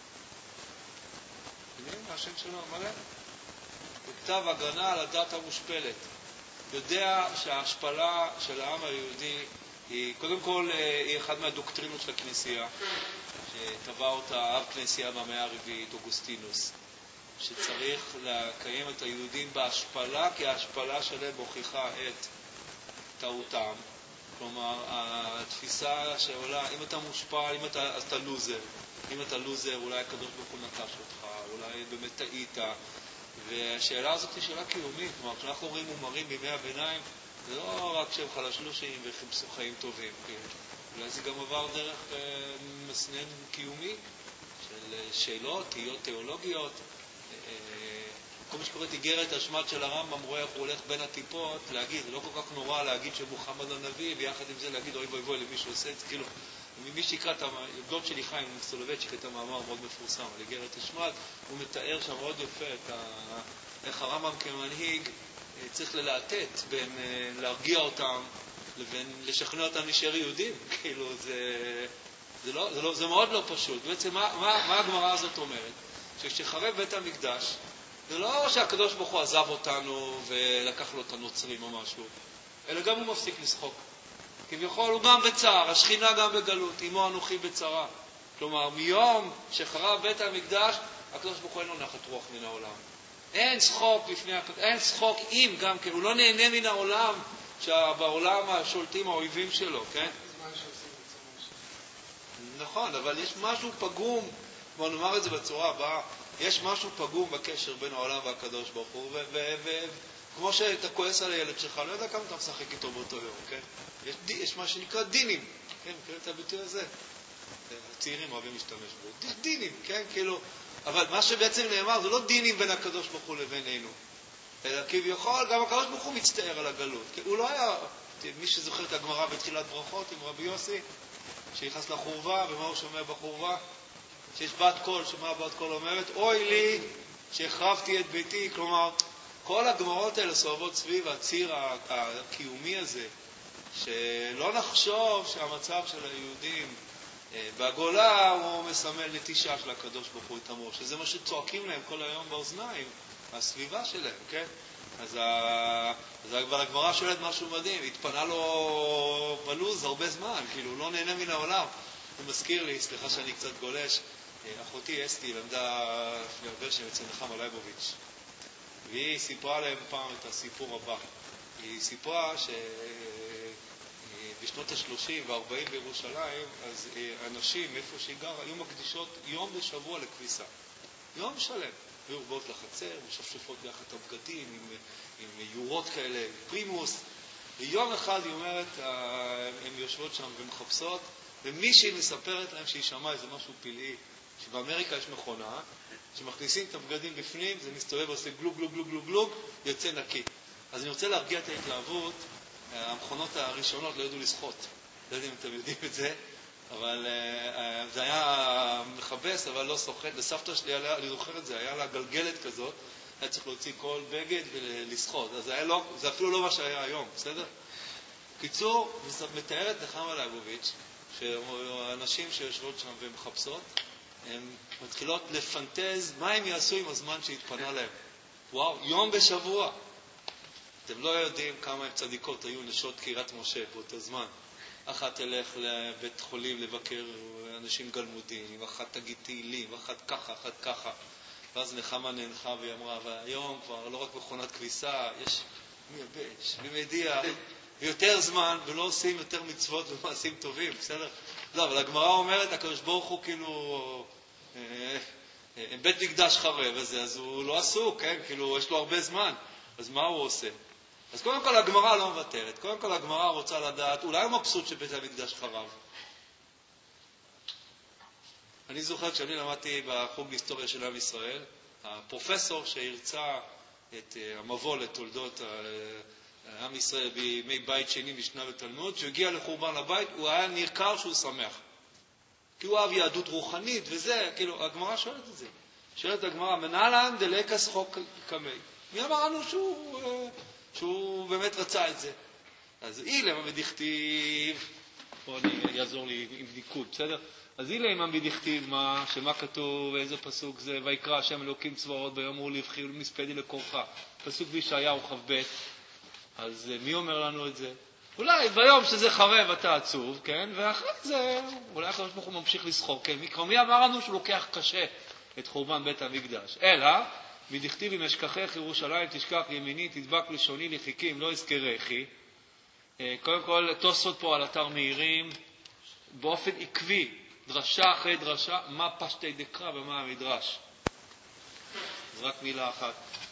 יודעים מה השם שלו? מלא? בכתב הגנה על הדת המושפלת. יודע שההשפלה של העם היהודי היא, קודם כל, היא אחד מהדוקטרינות של הכנסייה, שטבע אותה אב כנסייה במאה הרביעית, אוגוסטינוס, שצריך לקיים את היהודים בהשפלה, כי ההשפלה שלהם מוכיחה את טעותם. כלומר, התפיסה שעולה, אם אתה מושפל, אם אתה, אז אתה לוזר. אם אתה לוזר, אולי הקדוש ברוך הוא נטש אותך, אולי באמת טעית. והשאלה הזאת היא שאלה קיומית. כלומר, כשאנחנו רואים מומרים בימי הביניים, זה לא רק שהם חלשלושים וחיפשו חיים טובים. אולי זה גם עבר דרך אה, מסנן קיומי של שאלות, תהיות תיאולוגיות. אה, כל מי שקורא את איגרת השמד של הרמב"ם רואה איך הוא הולך בין הטיפות להגיד, זה לא כל כך נורא להגיד שמוחמד הנביא, ויחד עם זה להגיד אוי ואי ואי למי שעושה את זה. כאילו, מי שיקרא את הדוד שלי חיים סולובייצ'יק, את המאמר מאוד מפורסם על איגרת השמד, הוא מתאר שם מאוד יפה את ה... איך הרמב"ם כמנהיג צריך ללהטט בין להרגיע אותם לבין לשכנע אותם להישאר יהודים. כאילו, זה, זה, לא, זה, לא, זה מאוד לא פשוט. בעצם, מה, מה, מה הגמרא הזאת אומרת? שכשחרב בית המקדש, זה לא שהקדוש ברוך הוא עזב אותנו ולקח לו את הנוצרים או משהו, אלא גם הוא מפסיק לשחוק. כביכול הוא גם בצער, השכינה גם בגלות, אמו אנוכי בצרה. כלומר, מיום שחרב בית המקדש, הקדוש ברוך הוא אין לו נחת רוח מן העולם. אין שחוק לפני הקדוש, אין שחוק אם גם כן, הוא לא נהנה מן העולם, שבעולם השולטים האויבים שלו, כן? נכון, אבל יש משהו פגום, בוא נאמר את זה בצורה הבאה, יש משהו פגום בקשר בין העולם והקדוש ברוך הוא, וכמו שאתה כועס על הילד שלך, לא יודע כמה אתה משחק איתו באותו יום, כן? יש, יש מה שנקרא דינים, כן? מכירים את הביטוי הזה? הצעירים אוהבים להשתמש בו. דינים, כן? כאילו, אבל מה שבעצם נאמר, זה לא דינים בין הקדוש ברוך הוא לבינינו. אלא כביכול, גם הקדוש ברוך הוא מצטער על הגלות. כי הוא לא היה, מי שזוכר את הגמרא בתחילת ברכות עם רבי יוסי, שנכנס לחורבה, ומה הוא שומע בחורבה? שיש בת קול, שמה בת קול אומרת? אוי לי שהחרבתי את ביתי. כלומר, כל הגמרות האלה סובבות סביב הציר הקיומי הזה, שלא נחשוב שהמצב של היהודים בגולה הוא מסמל נטישה של הקדוש ברוך הוא את עמו, שזה מה שצועקים להם כל היום באוזניים, הסביבה שלהם, כן? אז, ה... אז הגמרא שואלת משהו מדהים, התפנה לו בלוז הרבה זמן, כאילו הוא לא נהנה מן העולם. הוא מזכיר לי, סליחה שאני קצת גולש, אחותי אסתי למדה לפני הרבה שנים אצל נחמה לייבוביץ', והיא סיפרה להם פעם את הסיפור הבא. היא סיפרה שבשנות ה-שלושים וה-ארבעים בירושלים, אז אנשים, איפה שהיא גרה, היו מקדישות יום בשבוע לכביסה. יום שלם. היו באות לחצר, משפשפות ביחד את הבגדים, עם, עם יורות כאלה, פרימוס. ויום אחד היא אומרת, הן יושבות שם ומחפשות, ומישהי מספרת להם שהיא שמעה איזה משהו פלאי, שבאמריקה יש מכונה, שמכניסים את הבגדים בפנים, זה מסתובב ועושה גלוג, גלוג, גלוג, גלוג, גלוג, יוצא נקי. אז אני רוצה להרגיע את ההתלהבות, המכונות הראשונות לא ידעו לשחות. לא יודעים אם אתם יודעים את זה, אבל uh, זה היה מכבס, אבל לא שוחט. לסבתא שלי, אני זוכר את זה, היה לה גלגלת כזאת, היה צריך להוציא כל בגד ולשחות. אז זה, היה לא, זה אפילו לא מה שהיה היום, בסדר? קיצור, מתארת נחמה ליבוביץ', שהאנשים שיושבות שם ומחפשות, הן מתחילות לפנטז מה הם יעשו עם הזמן שהתפנה להם. וואו, יום בשבוע. אתם לא יודעים כמה הם צדיקות היו נשות קריית משה באותו זמן. אחת תלך לבית חולים לבקר אנשים גלמודים, אחת תגיד תהילים, אחת ככה, אחת ככה. ואז נחמה ננחה והיא אמרה, והיום כבר לא רק מכונת כביסה, יש מייבש ומדיח, ויותר זמן, ולא עושים יותר מצוות ומעשים טובים, בסדר? לא, אבל הגמרא אומרת, הקדוש ברוך הוא כאילו, בית מקדש חרב וזה, אז הוא לא עסוק, כן? כאילו, יש לו הרבה זמן. אז מה הוא עושה? אז קודם כל הגמרא לא מוותרת. קודם כל הגמרא רוצה לדעת, אולי הוא מבסוט שבית המקדש חרב. אני זוכר כשאני למדתי בחוג היסטוריה של עם ישראל, הפרופסור שהרצה את המבוא לתולדות עם ישראל בימי בית שני משנה ותלמוד, שהגיע לחורבן הבית, הוא היה נרקר שהוא שמח. כי הוא אוהב יהדות רוחנית וזה, כאילו, הגמרא שואלת את זה. שואלת הגמרא, מנהלן דלקס חוק קמי. מי אמר לנו שהוא, שהוא באמת רצה את זה? אז אילם המדכתיב, פה אני יעזור לי עם ניקוד, בסדר? אז אילם המדכתיב, מה, שמה כתוב, איזה פסוק זה, ויקרא השם אלוקים צבאות ביום הוא לבחי ולמספדי לקורך. פסוק בישעיהו כ"ב. אז מי אומר לנו את זה? אולי ביום שזה חרב אתה עצוב, כן? ואחרי זה אולי הקדוש ברוך הוא ממשיך לשחוק, כן? מי אמר לנו שהוא לוקח קשה את חורבן בית המקדש? אלא מדכתיב אם אשכחך ירושלים תשכח ימיני תדבק לשוני לחיכים לא אזכרכי. קודם כל תוספות פה על אתר מהירים באופן עקבי, דרשה אחרי דרשה, מה פשטי דקרא ומה המדרש. אז רק מילה אחת.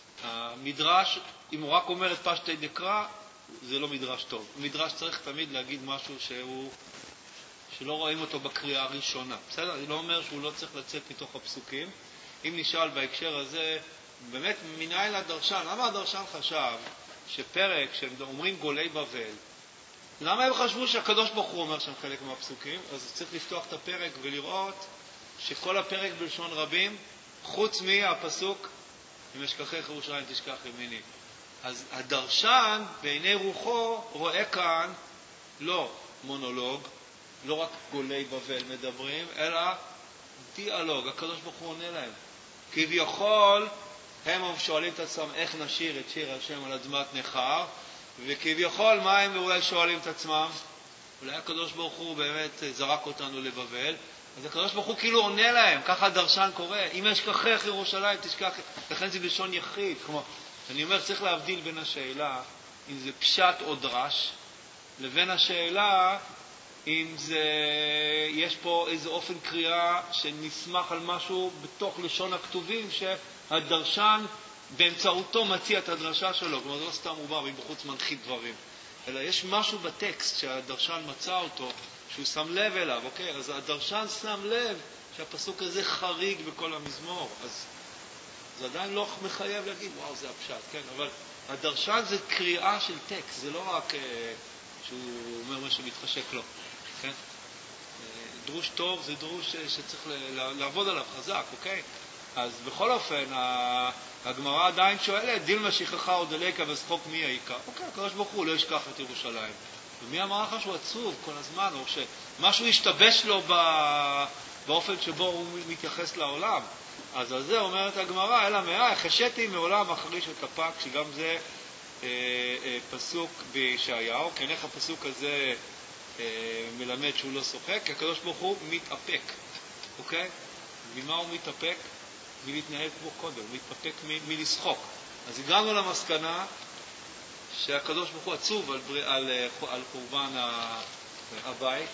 המדרש, אם הוא רק אומר את פשטי דקרא, זה לא מדרש טוב. מדרש צריך תמיד להגיד משהו שהוא, שלא רואים אותו בקריאה הראשונה. בסדר? אני לא אומר שהוא לא צריך לצאת מתוך הפסוקים. אם נשאל בהקשר הזה, באמת מנין הדרשן, למה הדרשן חשב שפרק שהם אומרים גולי בבל, למה הם חשבו שהקדוש ברוך הוא אומר שם חלק מהפסוקים? אז צריך לפתוח את הפרק ולראות שכל הפרק בלשון רבים, חוץ מהפסוק, אם אשכחך ירושלים תשכח ימיני. אז הדרשן בעיני רוחו רואה כאן לא מונולוג, לא רק גולי בבל מדברים, אלא דיאלוג, הקדוש ברוך הוא עונה להם. כביכול הם שואלים את עצמם איך נשיר את שיר השם על אדמת נחר, וכביכול מה הם אולי שואלים את עצמם? אולי הקדוש ברוך הוא באמת זרק אותנו לבבל, אז הקדוש ברוך הוא כאילו עונה להם, ככה הדרשן קורא, אם אשכחך ירושלים תשכח, לכן זה בלשון יחיד, כמו, אני אומר צריך להבדיל בין השאלה אם זה פשט או דרש, לבין השאלה אם זה, יש פה איזה אופן קריאה שנסמך על משהו בתוך לשון הכתובים שהדרשן באמצעותו מציע את הדרשה שלו, כלומר זה לא סתם הוא בא מבחוץ מנחית דברים, אלא יש משהו בטקסט שהדרשן מצא אותו שהוא שם לב אליו, אוקיי? אז הדרשן שם לב שהפסוק הזה חריג בכל המזמור, אז זה עדיין לא מחייב להגיד וואו זה הפשט, כן? אבל הדרשן זה קריאה של טקסט, זה לא רק אה, שהוא אומר מה שמתחשק לו, כן? דרוש טוב זה דרוש שצריך לעבוד עליו חזק, אוקיי? אז בכל אופן, הגמרא עדיין שואלת, דילמה שכחה או דליקה ושחוק מי העיקר? אוקיי, הקדוש ברוך הוא לא ישכח את ירושלים. ומי אמר לך שהוא עצוב כל הזמן, או שמשהו ישתבש לו באופן שבו הוא מתייחס לעולם? אז על זה אומרת הגמרא, אלא מה, חשתי מעולם אחרי שתפק, שגם זה אה, אה, פסוק בישעיהו, כן איך הפסוק הזה אה, מלמד שהוא לא שוחק, כי הקדוש ברוך הוא מתאפק, אוקיי? ממה הוא מתאפק? מלהתנהל כמו קודם, מתאפק מ- מלשחוק. אז הגענו למסקנה שהקדוש ברוך הוא עצוב על, על, על חורבן הבית,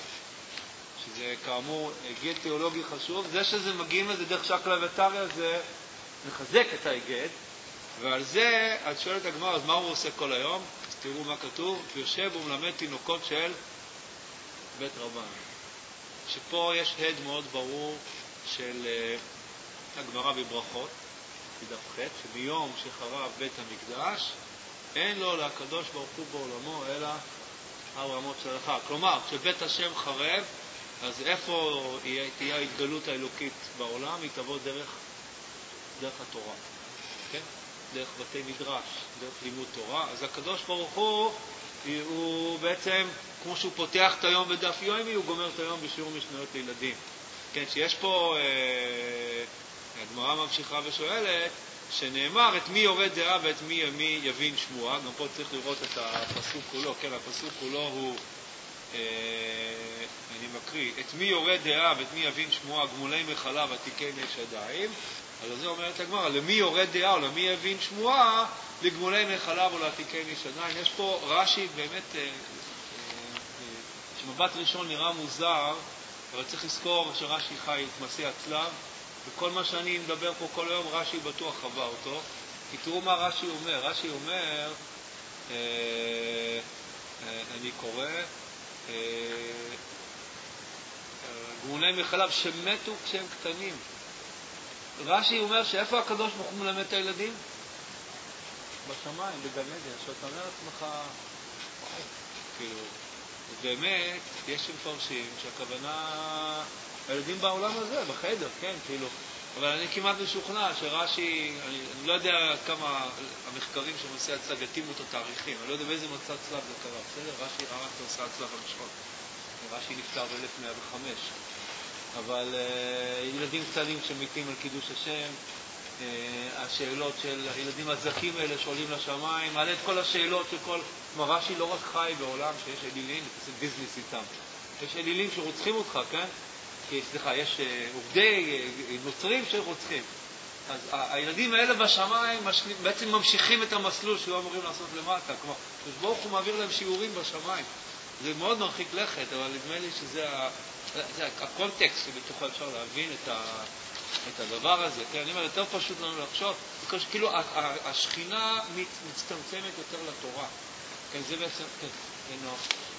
שזה כאמור גיל תיאולוגי חשוב. זה שזה מגיעים לזה דרך שקלא וטריא זה מחזק את ההיגד, ועל זה, את שואלת הגמרא, אז מה הוא עושה כל היום? אז תראו מה כתוב, יושב ומלמד תינוקות של בית רבן. שפה יש הד מאוד ברור של uh, הגמרא בברכות, בדף ח', שביום שחרב בית המקדש, אין לו לקדוש ברוך הוא בעולמו, אלא העולמות של הלכה. כלומר, כשבית השם חרב, אז איפה תהיה ההתגלות האלוקית בעולם? היא תבוא דרך, דרך התורה. כן? דרך בתי מדרש, דרך לימוד תורה. אז הקדוש ברוך הוא, הוא בעצם, כמו שהוא פותח את היום בדף יומי, הוא גומר את היום בשיעור משניות לילדים. כן, שיש פה, אה, הגמרא ממשיכה ושואלת, שנאמר את מי יורד דעה ואת מי, מי יבין שמועה. גם פה צריך לראות את הפסוק כולו. כן, הפסוק כולו הוא, אה, אני מקריא, את מי יורד דעה ואת מי יבין שמועה, גמולי מחלה ותיקי מי שדיים. אז זה אומרת הגמרא, למי יורד דעה או למי יבין שמועה, לגמולי מחלה ולעתיקי מי שדיים. יש פה רש"י באמת, אה, אה, שמבט ראשון נראה מוזר, אבל צריך לזכור שרש"י חי את מסע הצלב, וכל מה שאני מדבר פה כל היום, רש"י בטוח חווה אותו. כי תראו מה רש"י אומר. רש"י אומר, אה, אה, אני קורא, אה, גמולי מחלב שמתו כשהם קטנים. רש"י אומר שאיפה הקדוש ברוך הוא מלמד את הילדים? בשמיים, בגן עדן. שאתה אומר לעצמך, כאילו, באמת, יש מפרשים שהכוונה, הילדים בעולם הזה, בחדר, כן, כאילו. אבל אני כמעט משוכנע שרש"י, אני, אני לא יודע כמה המחקרים של מסע הצלב יתאימו את התאריכים, אני לא יודע באיזה מסע צלב זה קרה, בסדר? רש"י ערך את מסע הצלב המשכון. רש"י נפטר ב-אלף מאה וחמש. אבל uh, ילדים קטנים שמתים על קידוש השם, uh, השאלות של הילדים הזכים האלה שעולים לשמיים, מעלה את כל השאלות של כל... כלומר, רש"י לא רק חי בעולם שיש אלילים, זה ביזנס איתם. יש אלילים שרוצחים אותך, כן? כי, סליחה, יש uh, עובדי uh, נוצרים שרוצחים. אז uh, הילדים האלה בשמיים משל... בעצם ממשיכים את המסלול שלא אמורים לעשות למטה. כלומר, ברוך הוא מעביר להם שיעורים בשמיים. זה מאוד מרחיק לכת, אבל נדמה לי שזה ה... זה הקונטקסט שבתוכו אפשר להבין את, ה, את הדבר הזה. כן, אני אומר, יותר פשוט לנו לחשוב, כאילו השכינה מצטמצמת יותר לתורה. כן, זה בעצם, כן, כן, לא.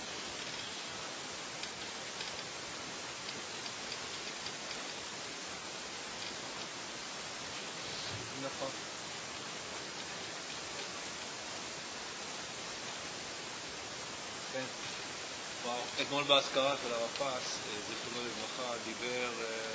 נכון. כן. וואו, אתמול בהזכרה של הרפ"ס, זיכרונו לברכה, דיבר אה, אה,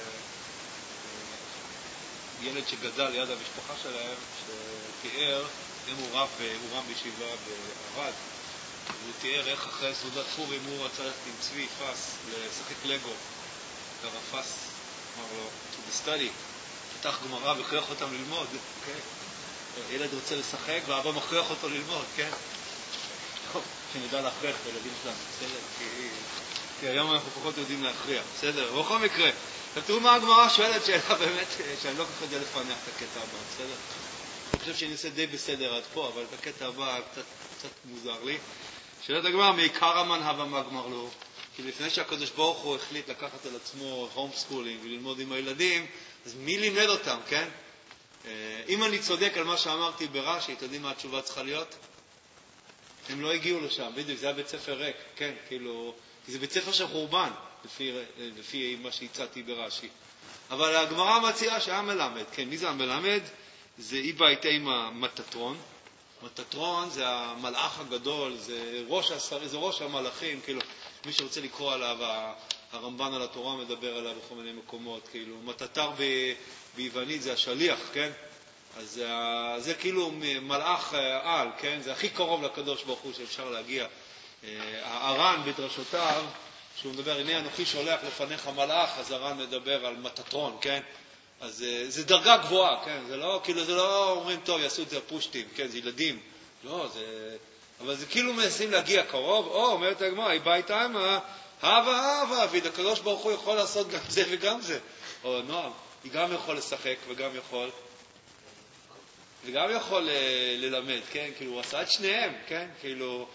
ילד שגדל ליד המשפחה שלהם, שתיאר, אם הוא רב, הוא רב בישיבה בערד, והוא תיאר איך אחרי סעודת פורים הוא רצה ללכת עם צבי פס לשחק לגו. והרפ"ס אמר לו, to the study, פתח גמרא והכריח אותם ללמוד. Okay? ילד רוצה לשחק ואבא מכריח אותו ללמוד, כן? טוב, שנדע להכריח את הילדים שלנו, בסדר? כי, כי היום אנחנו פחות יודעים להכריח, בסדר? בכל מקרה, תראו מה הגמרא שואלת שאלה באמת, שאני לא כל כך יודע לפענח את הקטע הבא, בסדר? אני חושב שאני עושה די בסדר עד פה, אבל בקטע הבא קצת, קצת מוזר לי. שאלת הגמרא, מעיקר המן הווה מה גמר לו? כי לפני שהקדוש ברוך הוא החליט לקחת על עצמו הום סקולינג וללמוד עם הילדים, אז מי לימד אותם, כן? אם אני צודק על מה שאמרתי ברש"י, אתם יודעים מה התשובה צריכה להיות? הם לא הגיעו לשם, בדיוק, זה היה בית ספר ריק, כן, כאילו, כי זה בית ספר של חורבן, לפי, לפי מה שהצעתי ברש"י. אבל הגמרא מציעה שהיה מלמד, כן, מי זה המלמד? זה איבא הייתה עם המטטרון. מטטרון זה המלאך הגדול, זה ראש, השר, זה ראש המלאכים, כאילו, מי שרוצה לקרוא עליו, הרמב"ן על התורה מדבר עליו בכל מיני מקומות, כאילו, מטטר ב, ביוונית זה השליח, כן? אז זה, זה כאילו מלאך על, כן? זה הכי קרוב לקדוש ברוך הוא שאפשר להגיע. הר"ן בדרשותיו, שהוא מדבר, הנה אנוכי שולח לפניך מלאך, אז הר"ן מדבר על מטטרון, כן? אז זה דרגה גבוהה, כן? זה לא, כאילו, זה לא אומרים, טוב, יעשו את זה הפושטים, כן? זה ילדים. לא, זה... אבל זה כאילו מנסים להגיע קרוב, או, אומרת הגמרא, היא בית אמה, הווה הווה, והקדוש ברוך הוא יכול לעשות גם זה וגם זה. או נועם, היא גם יכול לשחק וגם יכול... וגם יכול ל- ללמד, כן? כאילו, הוא עשה את שניהם, כן? כאילו...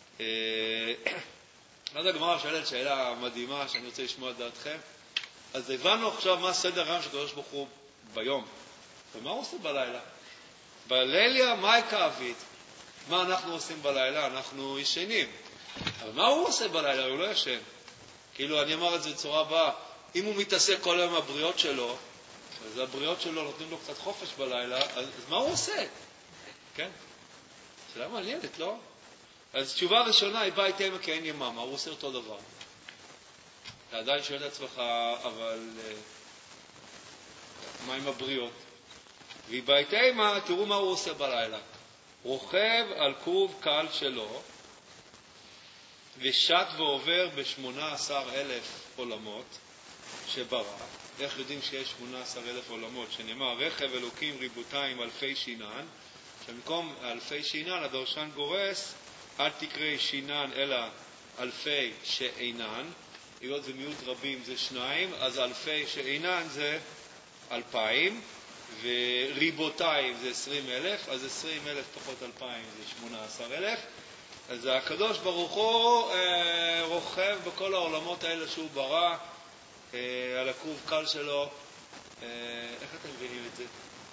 אז הגמרא שואלת שאלה מדהימה שאני רוצה לשמוע את דעתכם. אז הבנו עכשיו מה סדר היום של הקדוש ברוך הוא ביום. ומה הוא עושה בלילה? בליליה מייקה אבית. מה אנחנו עושים בלילה? אנחנו ישנים. אבל מה הוא עושה בלילה? הוא לא ישן. כאילו, אני אמר את זה בצורה הבאה, אם הוא מתעסק כל היום הבריאות שלו, אז הבריאות שלו נותנים לו קצת חופש בלילה, אז, אז מה הוא עושה? כן? שאלה מעניינת, לא? אז תשובה ראשונה היא באה איתמה כי אין יממה, הוא עושה אותו דבר. אתה עדיין שואל את עצמך, אבל מה עם הבריאות? והיא באה איתמה, תראו מה הוא עושה בלילה. רוכב על כרוב קל שלו, ושט ועובר ב-שמונה עשר אלף עולמות שברא. איך יודעים שיש שמונה עשר אלף עולמות? שנאמר, רכב אלוקים ריבותיים אלפי שינן, שבמקום אלפי שינן, הדרשן גורס, אל תקראי שינן אלא אלפי שאינן, היות ומיעוט רבים זה שניים, אז אלפי שאינן זה אלפיים, וריבותיים זה עשרים אלף, אז עשרים אלף פחות אלפיים זה שמונה עשר אלף. אז הקדוש ברוך הוא אה, רוכב בכל העולמות האלה שהוא ברא, אה, על הכרוב קל שלו. אה, איך אתם מבינים את זה?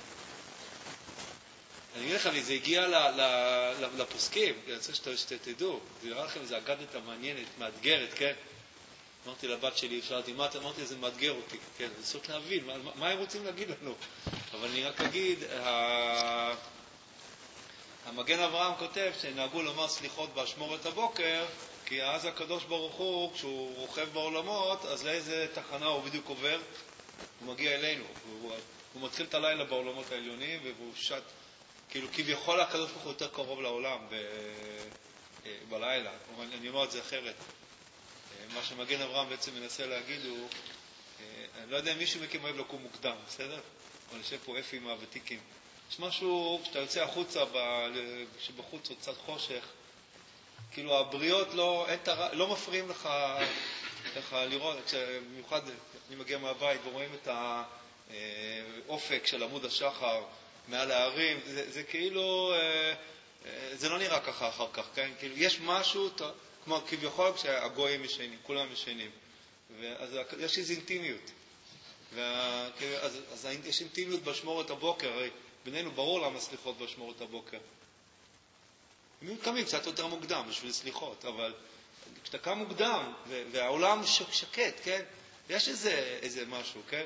אני אגיד לכם, זה הגיע ל, ל, ל, לפוסקים, אני רוצה שתדעו, זה נראה לכם, זה אגדת המעניינת, מאתגרת, כן? אמרתי לבת שלי, שאלתי, מה, אמרתי, זה מאתגר אותי, כן? לנסות להבין, מה, מה הם רוצים להגיד לנו? אבל אני רק אגיד, ה... המגן אברהם כותב שנהגו לומר סליחות באשמורת הבוקר, כי אז הקדוש ברוך הוא, כשהוא רוכב בעולמות, אז לאיזה תחנה הוא בדיוק עובר? הוא מגיע אלינו, הוא, הוא מתחיל את הלילה בעולמות העליונים, והוא שט, כאילו כביכול הקדוש ברוך הוא יותר קרוב לעולם ב... בלילה. אני אומר את זה אחרת. מה שמגן אברהם בעצם מנסה להגיד הוא, אני לא יודע אם מישהו מכם אוהב לקום מוקדם, בסדר? אבל יושב פה אפי מהוותיקים. יש משהו, כשאתה יוצא החוצה, שבחוץ הוא קצת חושך, כאילו הבריות לא, אין תר... לא מפריעים לך, לך לראות, במיוחד אני מגיע מהבית ורואים את האופק של עמוד השחר מעל הערים, זה, זה כאילו, זה לא נראה ככה אחר כך, כן? כאילו יש משהו, כמו כביכול כשהגויים ישנים, כולם ישנים, אז יש איזו אינטימיות. וה... אז, אז יש אינטימיות בשמורת הבוקר, הרי בינינו ברור למה סליחות בשמורת הבוקר. הם קמים קצת יותר מוקדם בשביל סליחות, אבל כשאתה קם מוקדם והעולם שקט, כן? יש איזה, איזה משהו, כן?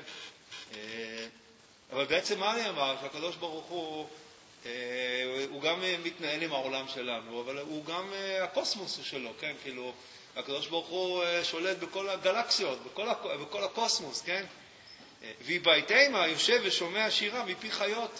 אבל בעצם מה אני אמר? שהקדוש ברוך הוא, הוא גם מתנהל עם העולם שלנו, אבל הוא גם הקוסמוס שלו, כן? כאילו, הקדוש ברוך הוא שולט בכל הגלקסיות, בכל, בכל הקוסמוס, כן? והיא בהתאמה יושב ושומע שירה מפי חיות.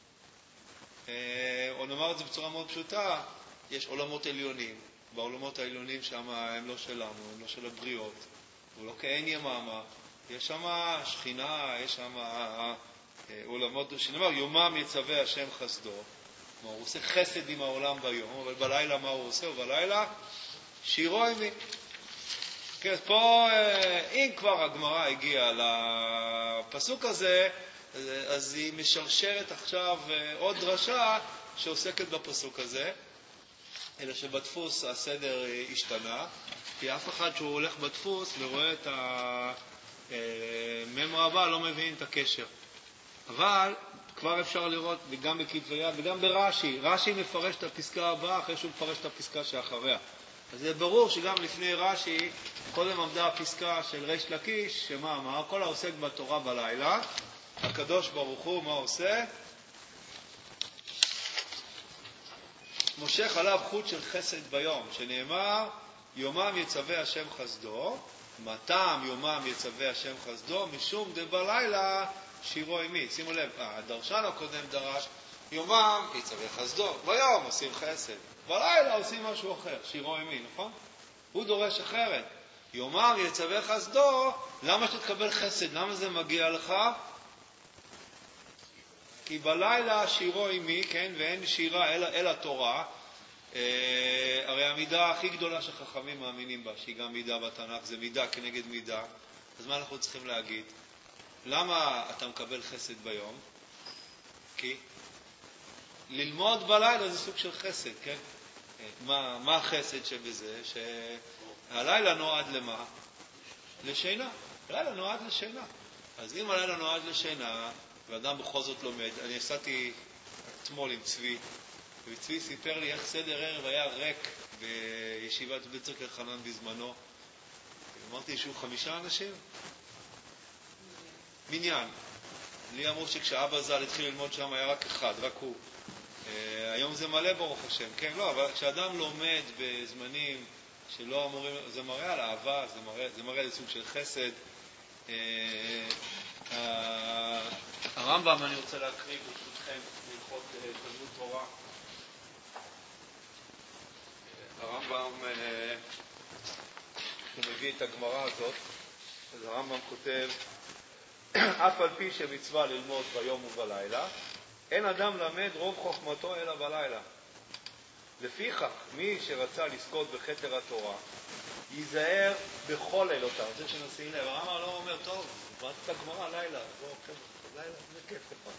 או נאמר את זה בצורה מאוד פשוטה, יש עולמות עליונים. בעולמות העליונים שם הם לא שלנו, הם לא של הבריות. הוא לא כאין יממה. יש שם שכינה, יש שם עולמות, שנאמר, יומם יצווה השם חסדו. כלומר, הוא עושה חסד עם העולם ביום, אבל בלילה מה הוא עושה? ובלילה שירו עמי. כן, אז פה, אם כבר הגמרא הגיעה לפסוק הזה, אז היא משרשרת עכשיו עוד דרשה שעוסקת בפסוק הזה, אלא שבדפוס הסדר השתנה, כי אף אחד שהוא הולך בדפוס ורואה את הממרה הבא לא מבין את הקשר. אבל כבר אפשר לראות גם בכתבי יד וגם ברש"י. רש"י מפרש את הפסקה הבאה אחרי שהוא מפרש את הפסקה שאחריה. אז זה ברור שגם לפני רש"י, קודם עמדה הפסקה של ריש לקיש, שמה אמר? כל העוסק בתורה בלילה, הקדוש ברוך הוא מה עושה? מושך עליו חוט של חסד ביום, שנאמר, יומם יצווה השם חסדו, מתם יומם יצווה השם חסדו, משום דבלילה שירו עמי. שימו לב, הדרשן הקודם דרש, יומם יצווה חסדו, ביום עושים חסד, בלילה עושים משהו אחר, שירו עמי, נכון? הוא דורש אחרת. יומם יצווה חסדו, למה שתקבל חסד? למה זה מגיע לך? כי בלילה שירו עמי, כן, ואין שירה אלא, אלא תורה. אה, הרי המידה הכי גדולה שחכמים מאמינים בה, שהיא גם מידה בתנ"ך, זה מידה כנגד מידה. אז מה אנחנו צריכים להגיד? למה אתה מקבל חסד ביום? כי ללמוד בלילה זה סוג של חסד, כן? מה, מה החסד שבזה? שהלילה נועד למה? לשינה. הלילה נועד לשינה. אז אם הלילה נועד לשינה, ואדם בכל זאת לומד. אני עשיתי אתמול עם צבי, וצבי סיפר לי איך סדר ערב היה ריק בישיבת בית ספר חנן בזמנו. אמרתי שהוא חמישה אנשים? מניין. לי אמרו שכשאבא ז"ל התחיל ללמוד שם היה רק אחד, רק הוא. היום זה מלא ברוך השם, כן, לא, אבל כשאדם לומד בזמנים שלא אמורים, זה מראה על אהבה, זה מראה, זה מראה על סוג של חסד. הרמב"ם, אני רוצה להקריא ברשותכם בהלכות תלמוד תורה. הרמב"ם, הוא מביא את הגמרא הזאת, אז הרמב"ם כותב, אף על פי שמצווה ללמוד ביום ובלילה, אין אדם למד רוב חוכמתו אלא בלילה. לפיכך, מי שרצה לזכות בכתר התורה, ייזהר בכל לילותיו. זה שנשים לב, הרמב"ם לא אומר, טוב, באת את הגמרא לילה, בוא, כן, לילה, זה כיף לך.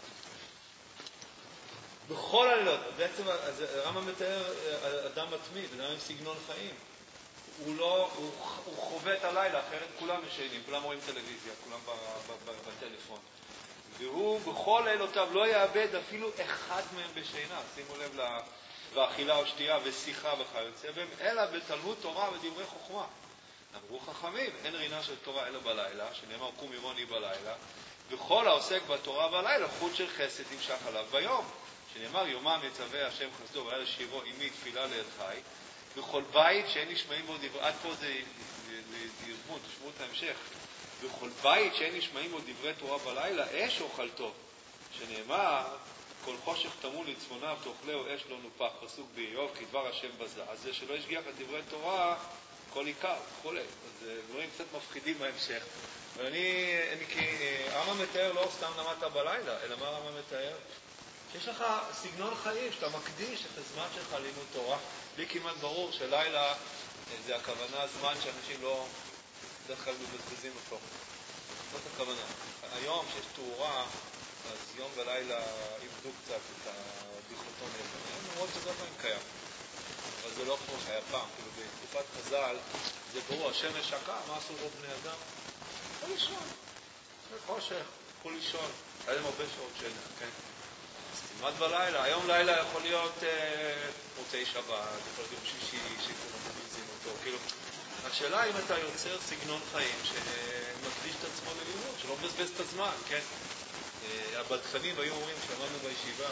בכל הלילות, בעצם הרמב"ם מתאר אדם מתמיד, אדם עם סגנון חיים. הוא לא, הוא, הוא חווה את הלילה, אחרת כולם משיינים, כולם רואים טלוויזיה, כולם בטלפון. והוא בכל לילותיו לא יאבד אפילו אחד מהם בשינה, שימו לב לאכילה או שתייה ושיחה וכיוצא בהם, אלא בתלמוד תורה ודברי חוכמה. אמרו חכמים, אין רינה של תורה אלא בלילה, שנאמר קום עירוני בלילה, וכל העוסק בתורה בלילה, חוט של חסד נמשך עליו ביום, שנאמר יומם יצווה השם חסדו והיה לשירו עמי תפילה ליד חי, בכל בית שאין נשמעים בו דברי, עד פה זה ירבון, תשמעו את ההמשך, בכל בית שאין נשמעים בו דברי תורה בלילה, אש אוכל טוב, שנאמר, כל חושך תמול לצפוניו, תאכלהו אש לא נופח, פסוק באיוב, כי דבר השם בזה. אז זה שלא ישגיח את דברי תורה, כל עיקר, וכו'. אז דברים קצת מפחידים בהמשך. אבל אני, אני כי הרמב"ם מתאר לא סתם למדת בלילה, אלא מה הרמב"ם מתאר? שיש לך סגנון חיים, שאתה מקדיש את הזמן שלך לימוד תורה. לי כמעט ברור שלילה זה הכוונה, זמן שאנשים לא בדרך כלל מבזבזים אותו. זאת הכוונה. היום שיש תאורה, אז יום ולילה איבדו קצת את הדיכוטומיה. למרות שזה עדיין קיים. אבל זה לא כמו שהיה פעם. כאילו בתקופת חז"ל, זה ברור, השמש שקעה, מה עשו רוב בני אדם? יכול לישון. זה חושך, יכול לישון. היה להם הרבה שעות שינה, כן? אז תלמד בלילה. היום לילה יכול להיות מוצאי שבת, יכול להיות יום שישי, שכולם מביזים אותו. כאילו, השאלה אם אתה יוצר סגנון חיים שמקדיש את עצמו ללימוד, שלא מבזבז את הזמן, כן? הבדחנים היו אומרים, כשאמרנו בישיבה,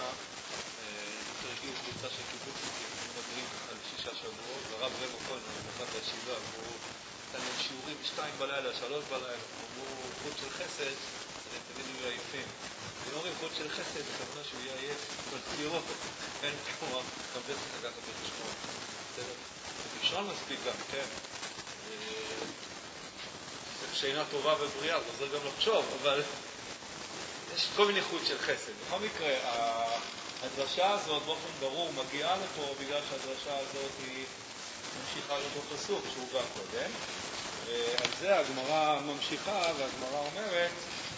תרגיעו קבוצה של קיבוצניקים, מדברים ככה לשישה שבועות, והרב רמו כהן, אחד בישיבה, אמרו, נתן להם שיעורים בשתיים בלילה, שלוש בלילה, אמרו חוט של חסד, הם תמיד יהיו עייפים. הם אומרים חוט של חסד, הכוונה שהוא יהיה עייף, כל צירות, אין כמו חמבס לך ככה בחשבון. בסדר? ובשרון מספיק גם, כן? שינה טובה ובריאה, זה עוזר גם לחשוב, אבל יש כל מיני חוט של חסד. בכל מקרה, הדרשה הזאת באופן ברור מגיעה לפה בגלל שהדרשה הזאת היא ממשיכה לאותו פסוק שהוא בא קודם, ועל זה הגמרא ממשיכה, והגמרא אומרת,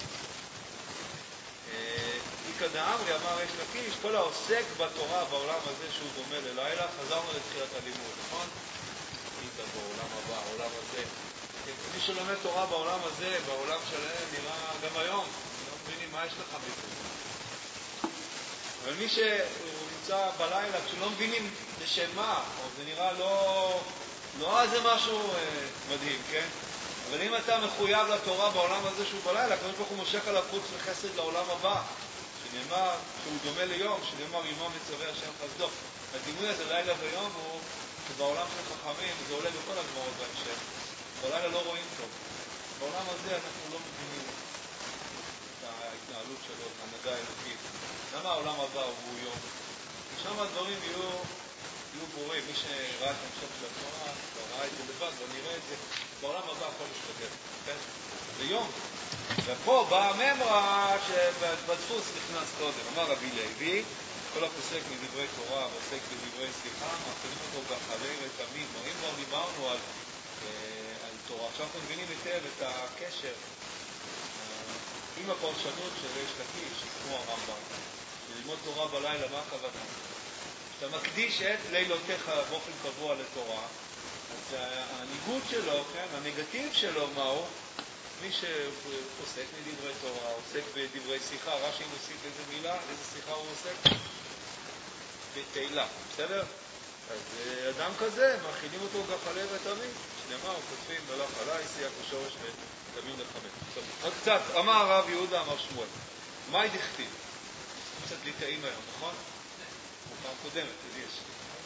איקא דאמרי אמר ריש לקיש, כל העוסק בתורה בעולם הזה שהוא דומה ללילה, חזרנו לתחילת הלימוד, נכון? איתה בעולם הבא, העולם הזה. מי שלומד תורה בעולם הזה, בעולם שלהם, נראה גם היום, לא מבינים מה יש לך מזה. אבל מי שנמצא בלילה, כשלא מבינים לשם מה, או זה נראה לא, לא איזה משהו אה, מדהים, כן? אבל אם אתה מחויב לתורה בעולם הזה שהוא בלילה, כמו שפה הוא מושך על החוץ וחסד לעולם הבא, שנאמר, שהוא דומה ליום, שנאמר יומם מצווה השם חסדו. הדימוי הזה לילה ויום הוא שבעולם של חכמים, וזה עולה בכל הגמרות בהמשך, בלילה לא רואים טוב. בעולם הזה אנחנו לא מבינים את ההתנהלות שלו, את המדע האלוקית. למה העולם הבא הוא יום? ושם הדברים יהיו, יהיו ברורים. מי שראה את המשך של התורה, וראה את זה לבד, ונראה את זה, בעולם הבא הכל משתגר. כן? זה יום. ופה באה הממרה שבדפוס נכנס קודם. אמר רבי לוי, כל הפוסק מדברי תורה ועוסק בדברי שיחה, מאפיינים אותו כחלי ותמיד. אם כבר דיברנו על, על תורה, עכשיו אנחנו מבינים היטב את הקשר עם הפרשנות של ריש לקיש, כמו הרמב"ם, ללמוד תורה בלילה, מה הכוונה? כשאתה מקדיש את לילותיך באופן קבוע לתורה, אז הניגוד שלו, כן, הנגטיב שלו, מהו? מי שעוסק בדברי תורה, עוסק בדברי שיחה, רש"י מוסיף איזה מילה, איזה שיחה הוא עוסק? בתהילה, בסדר? אז אדם כזה, מאכילים אותו גחלי ותמים, שנאמר, כותבים מלאך עלי, שיח ושורש ותמים לחמם. טוב, עוד קצת, אמר הרב יהודה, אמר שמואל, מה דכתיב? קצת ליטאים היום, נכון? כמו פעם קודמת, אז יש.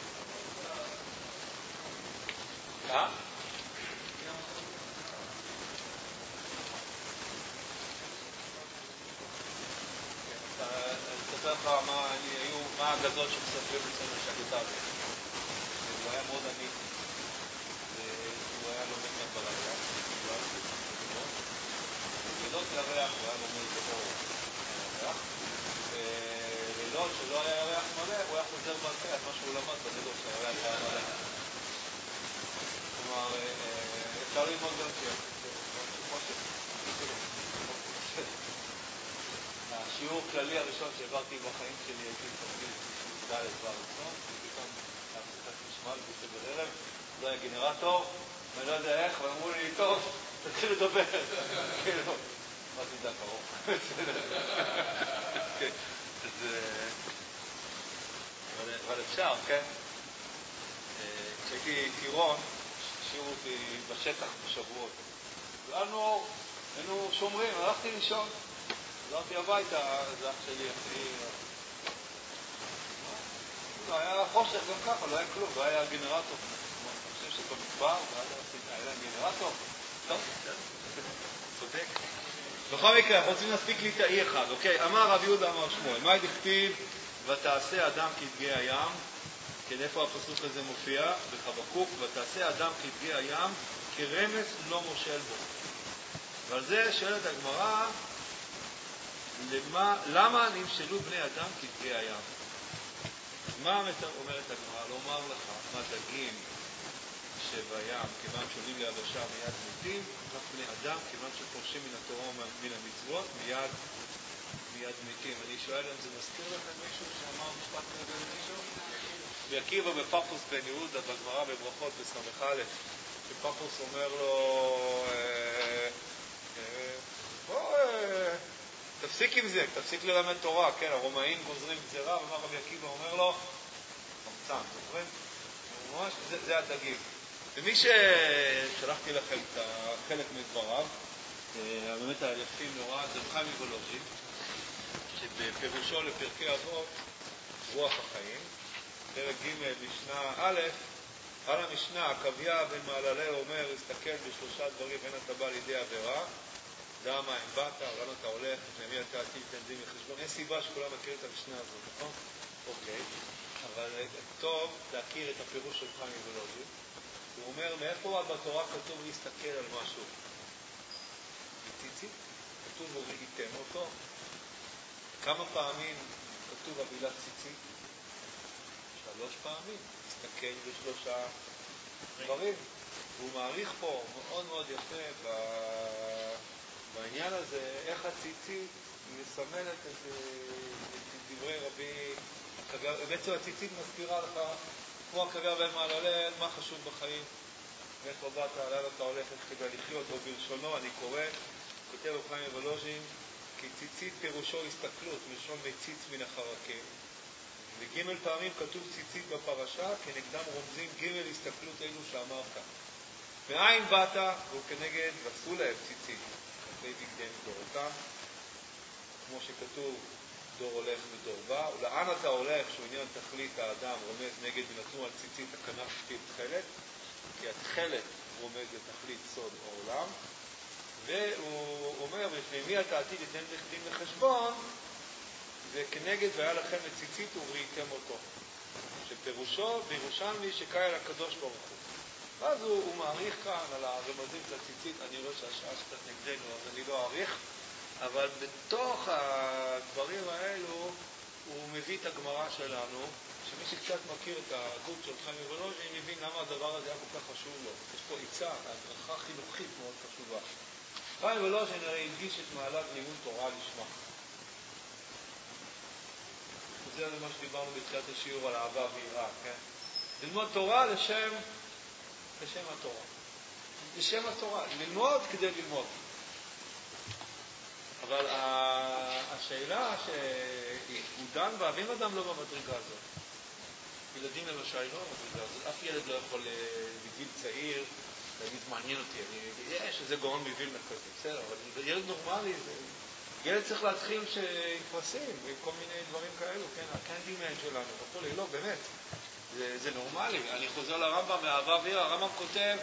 אה? אני אספר לך מה האגדות שמספרים אצלנו שהגדה הזה. הוא היה מאוד עני, והוא היה לומד גם בלילה, לילות ירח, הוא היה לומד באור הירח, ולילות שלא היה ירח מלא, הוא היה חוזר בעל פה את מה שהוא למד בלילות שהירח היה מלא. כלומר, אפשר ללמוד גם כן. השיעור כללי הראשון שהעברתי בחיים שלי הייתי תפקיד ד' בארצון, ופתאום הפסקת חשמל בסדר ערב, לא היה גנרטור, ואני לא יודע איך, ואמרו לי, טוב, תתחיל לדבר. כאילו, אמרתי, זה הקרוב. אבל אפשר, כן? כשהייתי טירון, השאירו אותי בשטח בשבועות. היינו שומרים, הלכתי לישון. חזרתי הביתה, זה אח שלי, אחי. היה חושך גם ככה, לא היה כלום, לא היה גנרטור. אני חושב שבמדבר, היה להם גנרטור. טוב, צודק. בכל מקרה, אנחנו רוצים להספיק ליטאי אחד, אוקיי? אמר רב יהודה, אמר שמואל, מה דכתיב ותעשה אדם כדגי הים? כן, איפה הפסוק הזה מופיע? בחבקוק, ותעשה אדם כדגי הים כרמס לא מושל בו. ועל זה שואלת הגמרא, למה, למה נמשלו בני אדם כדגי הים? מה אומרת הגמרא? לומר לך, מה דגים שבים, כיוון שעולים ליבשה מיד מתים, רק בני אדם, כיוון שפורשים מן התורה ומן המצוות, מיד, מיד מתים. אני שואל אם זה מזכיר לכם מישהו שאמר משפט כזה למישהו? ועקיבא בפפוס בן יהודה, בגמרא בברכות בסמך א', שפפוס אומר לו, בוא, תפסיק עם זה, תפסיק ללמד תורה, כן, הרומאים גוזרים גזירה, ומה רבי עקיבא אומר לו? חמצן, זוכרים? ממש, זה, זה הדגים. ומי ששלחתי לכם את החלק מדבריו, באמת היפים נורא, זה חיים מוולוז'ין, שבפירושו לפרקי אבות, רוח החיים, פרק ג' משנה א', על המשנה, הקוויה בן מעללה אומר, הסתכל בשלושה דברים, אין אתה בא לידי עבירה, דמה, אם באת, אולם אתה הולך, למי אתה עתיד תנדים לחשבון. אין סיבה שכולם מכירים את המשנה הזאת, נכון? אוקיי. אבל טוב להכיר את הפירוש של חיים מוולוז'ין. הוא אומר, מאיפה בתורה כתוב להסתכל על משהו? בציצית? כתוב וראיתם אותו. כמה פעמים כתוב המילה ציצית? שלוש פעמים. הסתכל בשלושה דברים. הוא מעריך פה מאוד מאוד יפה ב... בעניין הזה, איך הציצית מסמלת את, את דברי רבי הקוויה. בעצם הציצית מסבירה לך, כמו הקוויה בן מעללה, מה חשוב בחיים. מאיפה באת, לאן אתה הולך, איך כדי לחיות, או בלשונו, אני קורא, כותב רב חיים מוולוז'ין, כי ציצית פירושו הסתכלות, מלשון מציץ מן החרקים. וגימל פעמים כתוב ציצית בפרשה, כנגדם רומזים גימל הסתכלות אלו שאמרת. מאין באת, והוא כנגד ועשו להם ציצית. כפי בגדם דורותם, כמו שכתוב דור הולך ודור בא, ולאן אתה הולך, שהוא עניין תכלית האדם, רומז נגד ונתנו על ציצית הכנף שתית תחלת, כי התחלת רומז לתכלית סוד העולם, והוא אומר, בפני מי אתה עתיד לתן דין לחשבון, זה כנגד והיה לכם את ציצית וראיתם אותו, שפירושו בירושלמי שקאי על הקדוש ברוך הוא. ואז הוא, הוא מעריך כאן על הרמזים של הציצית. אני רואה שהשעה קצת נגדנו, אז אני לא אעריך, אבל בתוך הדברים האלו הוא מביא את הגמרא שלנו, שמי שקצת מכיר את ההגות של חיים מוולוז'ין מבין למה הדבר הזה היה כל כך חשוב לו. יש פה עיצה, הדרכה חינוכית מאוד חשובה. חיים מוולוז'ין הרי הדגיש את מעלת לימוד תורה לשמה. זה מה שדיברנו בתחילת השיעור על אהבה ויראה, כן? ללמוד תורה לשם לשם התורה. לשם התורה. ללמוד כדי ללמוד. אבל השאלה שהוא דן בה, ואם אדם לא במדרגה הזאת, ילדים למשל לא במדרגה הזאת, אף ילד לא יכול בגיל צעיר להגיד, מעניין אותי, אני, יש איזה גאון מווילנה כזה, בסדר, אבל ילד נורמלי, זה, ילד צריך להתחיל שיפרסים, וכל מיני דברים כאלו, כן, הקנדימן שלנו, וכולי, לא, באמת, זה, זה נורמלי. אני חוזר לרמב"ם מאהבה ויראה, הרמב"ם כותב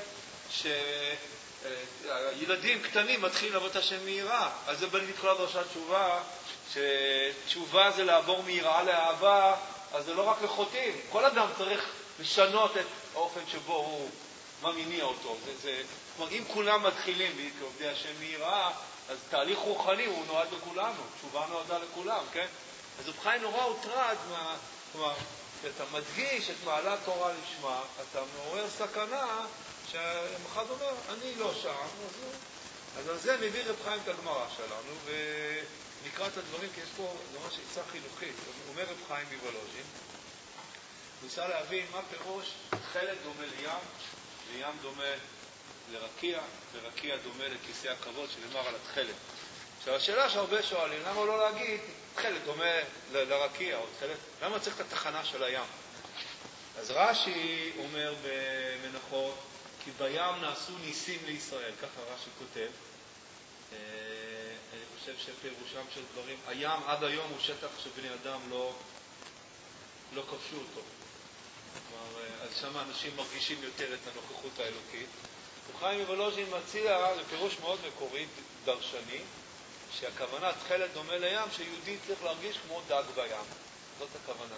שילדים קטנים מתחילים לעבוד את השם מיראה, אז זה בלי לתחולה דרשת תשובה, שתשובה זה לעבור מיראה לאהבה, אז זה לא רק לחוטאים, כל אדם צריך לשנות את האופן שבו הוא מה מניע אותו. זה, זה, כלומר, אם כולם מתחילים כעובדי השם מיראה, אז תהליך רוחני הוא נועד לכולנו, תשובה נועדה לכולם, כן? אז רב חיים נורא הוטרד, מה, כלומר, כשאתה מדגיש את מעלת תורה לשמה, אתה מעורר סכנה שמחד אומר, אני לא שם, אז, אז על זה מביא רב חיים את הגמרא שלנו, ונקרא את הדברים, כי יש פה ממש עצה חינוכית. אומר רב חיים מוולוז'ין, ניסה להבין מה פירוש תכלת דומה לים, וים דומה לרקיע, ורקיע דומה לכיסא הכבוד שנאמר על התכלת. עכשיו, השאלה שהרבה שואלים, למה לא להגיד תכלת דומה לרקיע, או תכלת, למה צריך את התחנה של הים? אז רש"י אומר במנחות, כי בים נעשו ניסים לישראל, ככה רש"י כותב. אני חושב שפירושם של דברים, הים עד היום הוא שטח שבני אדם לא, לא כבשו אותו. כלומר, אז שם אנשים מרגישים יותר את הנוכחות האלוקית. חיים מוולוז'ין מציע לפירוש מאוד מקורי, דרשני, שהכוונה תכלת דומה לים, שיהודי צריך להרגיש כמו דג בים. זאת הכוונה.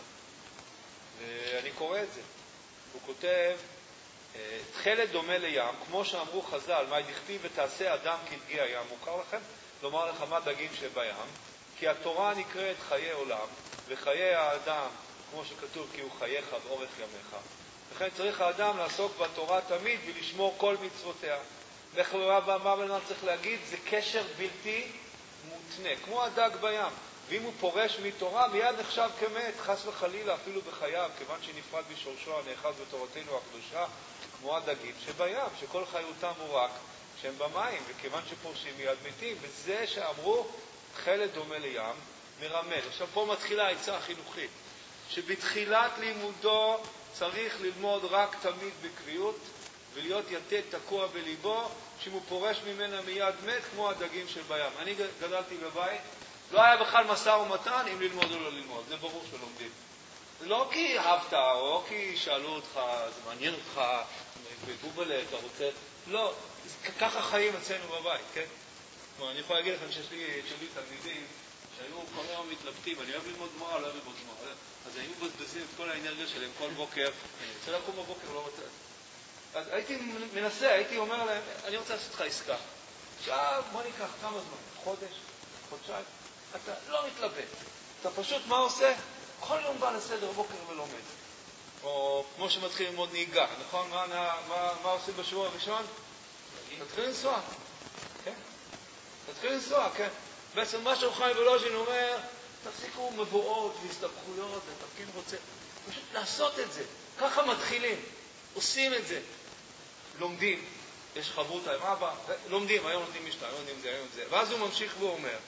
ואני קורא את זה. הוא כותב, תכלת דומה לים, כמו שאמרו חז"ל, מה דכתיב ותעשה אדם כדגי הים, מוכר לכם? לומר לך מה דגים שבים, כי התורה נקראת חיי עולם, וחיי האדם, כמו שכתוב, כי הוא חייך ואורך ימיך. לכן צריך האדם לעסוק בתורה תמיד ולשמור כל מצוותיה. ומה בן אדם צריך להגיד? זה קשר בלתי מותנה, כמו הדג בים. ואם הוא פורש מתורה, מיד נחשב כמת, חס וחלילה, אפילו בחייו, כיוון שנפרד בשורשו הנאחז בתורתנו הקדושה, כמו הדגים שבים, שכל חיותם הוא רק שהם במים, וכיוון שפורשים מיד מתים. וזה שאמרו, תכלת דומה לים, מרמז. עכשיו פה מתחילה העצה החינוכית, שבתחילת לימודו צריך ללמוד רק תמיד בקביעות, ולהיות יתד תקוע בליבו, שאם הוא פורש ממנה מיד מת, כמו הדגים של בים. אני גדלתי בבית, לא היה בכלל משא ומתן אם ללמוד או לא ללמוד, זה ברור שלומדים. זה לא כי אהבת, או כי שאלו אותך, זה מעניין אותך, בגוגל אתה רוצה, לא, ככה חיים אצלנו בבית, כן? כלומר, אני יכול להגיד לכם שיש לי, שלי תלמידים, שהיו כל היום מתלבטים, אני אוהב ללמוד גמרא, לא אוהב ללמוד גמרא. אז היינו מבזבזים את כל האנרגיה שלהם כל בוקר, אני רוצה לקום בבוקר, לא רוצה. אז הייתי מנסה, הייתי אומר להם, אני רוצה לעשות לך עסקה. עכשיו בוא ניקח כמה זמן, חודש, חודשיים, אתה לא מתלבט. אתה פשוט מה עושה? כל יום בא לסדר בוקר ולומד. או כמו שמתחיל ללמוד נהיגה, נכון? מה, מה, מה עושים בשבוע הראשון? תתחיל לנסוע. כן? תתחיל לנסוע, כן. בעצם מה שרב חיים מוולוז'ין אומר, תפסיקו מבואות והסתבכויות, ותפקיד רוצה. פשוט לעשות את זה. ככה מתחילים. עושים את זה. לומדים. יש חברות עם אבא, לומדים, היום לומדים משנה, היום לומדים זה, היום זה. ואז הוא ממשיך ואומר,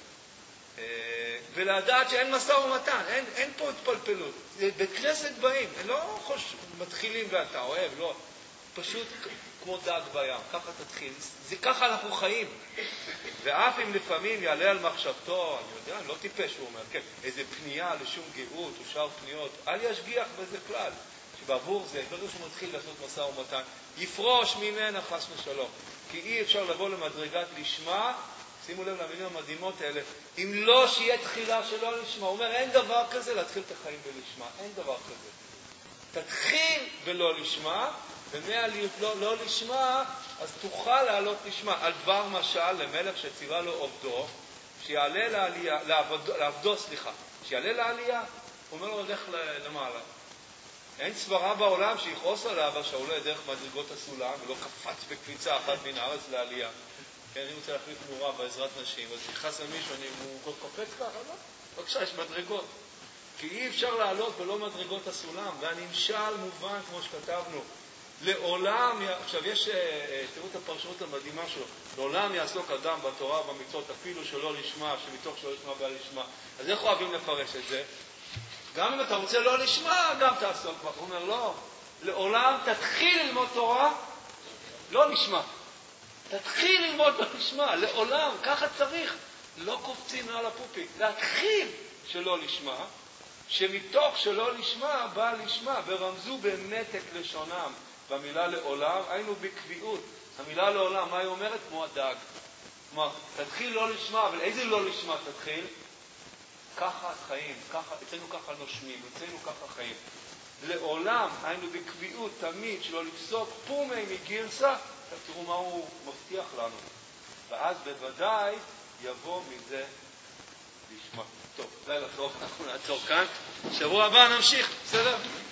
ולדעת שאין משא ומתן, אין, אין פה התפלפלות. בית כנסת באים, לא חוש, מתחילים ואתה אוהב, לא. פשוט כמו דג בים, ככה תתחיל. זה ככה אנחנו חיים. ואף אם לפעמים יעלה על מחשבתו, אני יודע, לא טיפש, הוא אומר, כן, איזה פנייה לשום גאות, או שאר פניות, אל ישגיח בזה כלל. שבעבור זה, ברגע שהוא מתחיל לעשות משא ומתן, יפרוש ממנה חס ושלום. כי אי אפשר לבוא למדרגת לשמה, שימו לב למילים המדהימות האלה, אם לא שיהיה תחילה שלא לשמה. הוא אומר, אין דבר כזה להתחיל את החיים בלשמה, אין דבר כזה. תתחיל ולא לשמה, ומאה לא, לא לשמה, אז תוכל לעלות לשמה. על דבר משל למלך שציווה לו עובדו, שיעלה לעלייה, לעבדו, לעבדו, סליחה, שיעלה לעלייה, הוא אומר לו, הולך למעלה. אין סברה בעולם שיכעוס עליו שעולה דרך מדרגות הסולם, ולא קפץ בקפיצה אחת מן הארץ לעלייה. כן, אני רוצה להחליף מורה בעזרת נשים, אז נכנס למישהו, אני הוא קופץ ככה, לא? בבקשה, יש מדרגות. כי אי אפשר לעלות ולא מדרגות הסולם, והנמשל מובן כמו שכתבנו. לעולם, עכשיו יש, תראו את הפרשנות המדהימה שלו, לעולם יעסוק אדם בתורה ובמצוות אפילו שלא לשמה, שמתוך שלא לשמה בא לשמה. אז איך אוהבים לפרש את זה? גם אם אתה רוצה לא לשמה, גם תעסוק בה. הוא אומר, לא, לעולם תתחיל ללמוד תורה, לא לשמה. תתחיל ללמוד לא לשמה, לעולם, ככה צריך. לא קופצים מעל הפופיק, להתחיל שלא לשמה, שמתוך שלא לשמה בא לשמה, ורמזו במתק לשונם. במילה לעולם, היינו בקביעות. המילה לעולם, מה היא אומרת? כמו הדג. כלומר, תתחיל לא לשמה, אבל איזה לא לשמה תתחיל? ככה חיים, ככה, אצלנו ככה נושמים, אצלנו ככה חיים. לעולם, היינו בקביעות תמיד, שלא לפסוק פומי מגירסה, תראו מה הוא מבטיח לנו. ואז בוודאי יבוא מזה לשמה. טוב, לילה טוב, אנחנו נעצור כאן. שבוע הבא נמשיך, בסדר?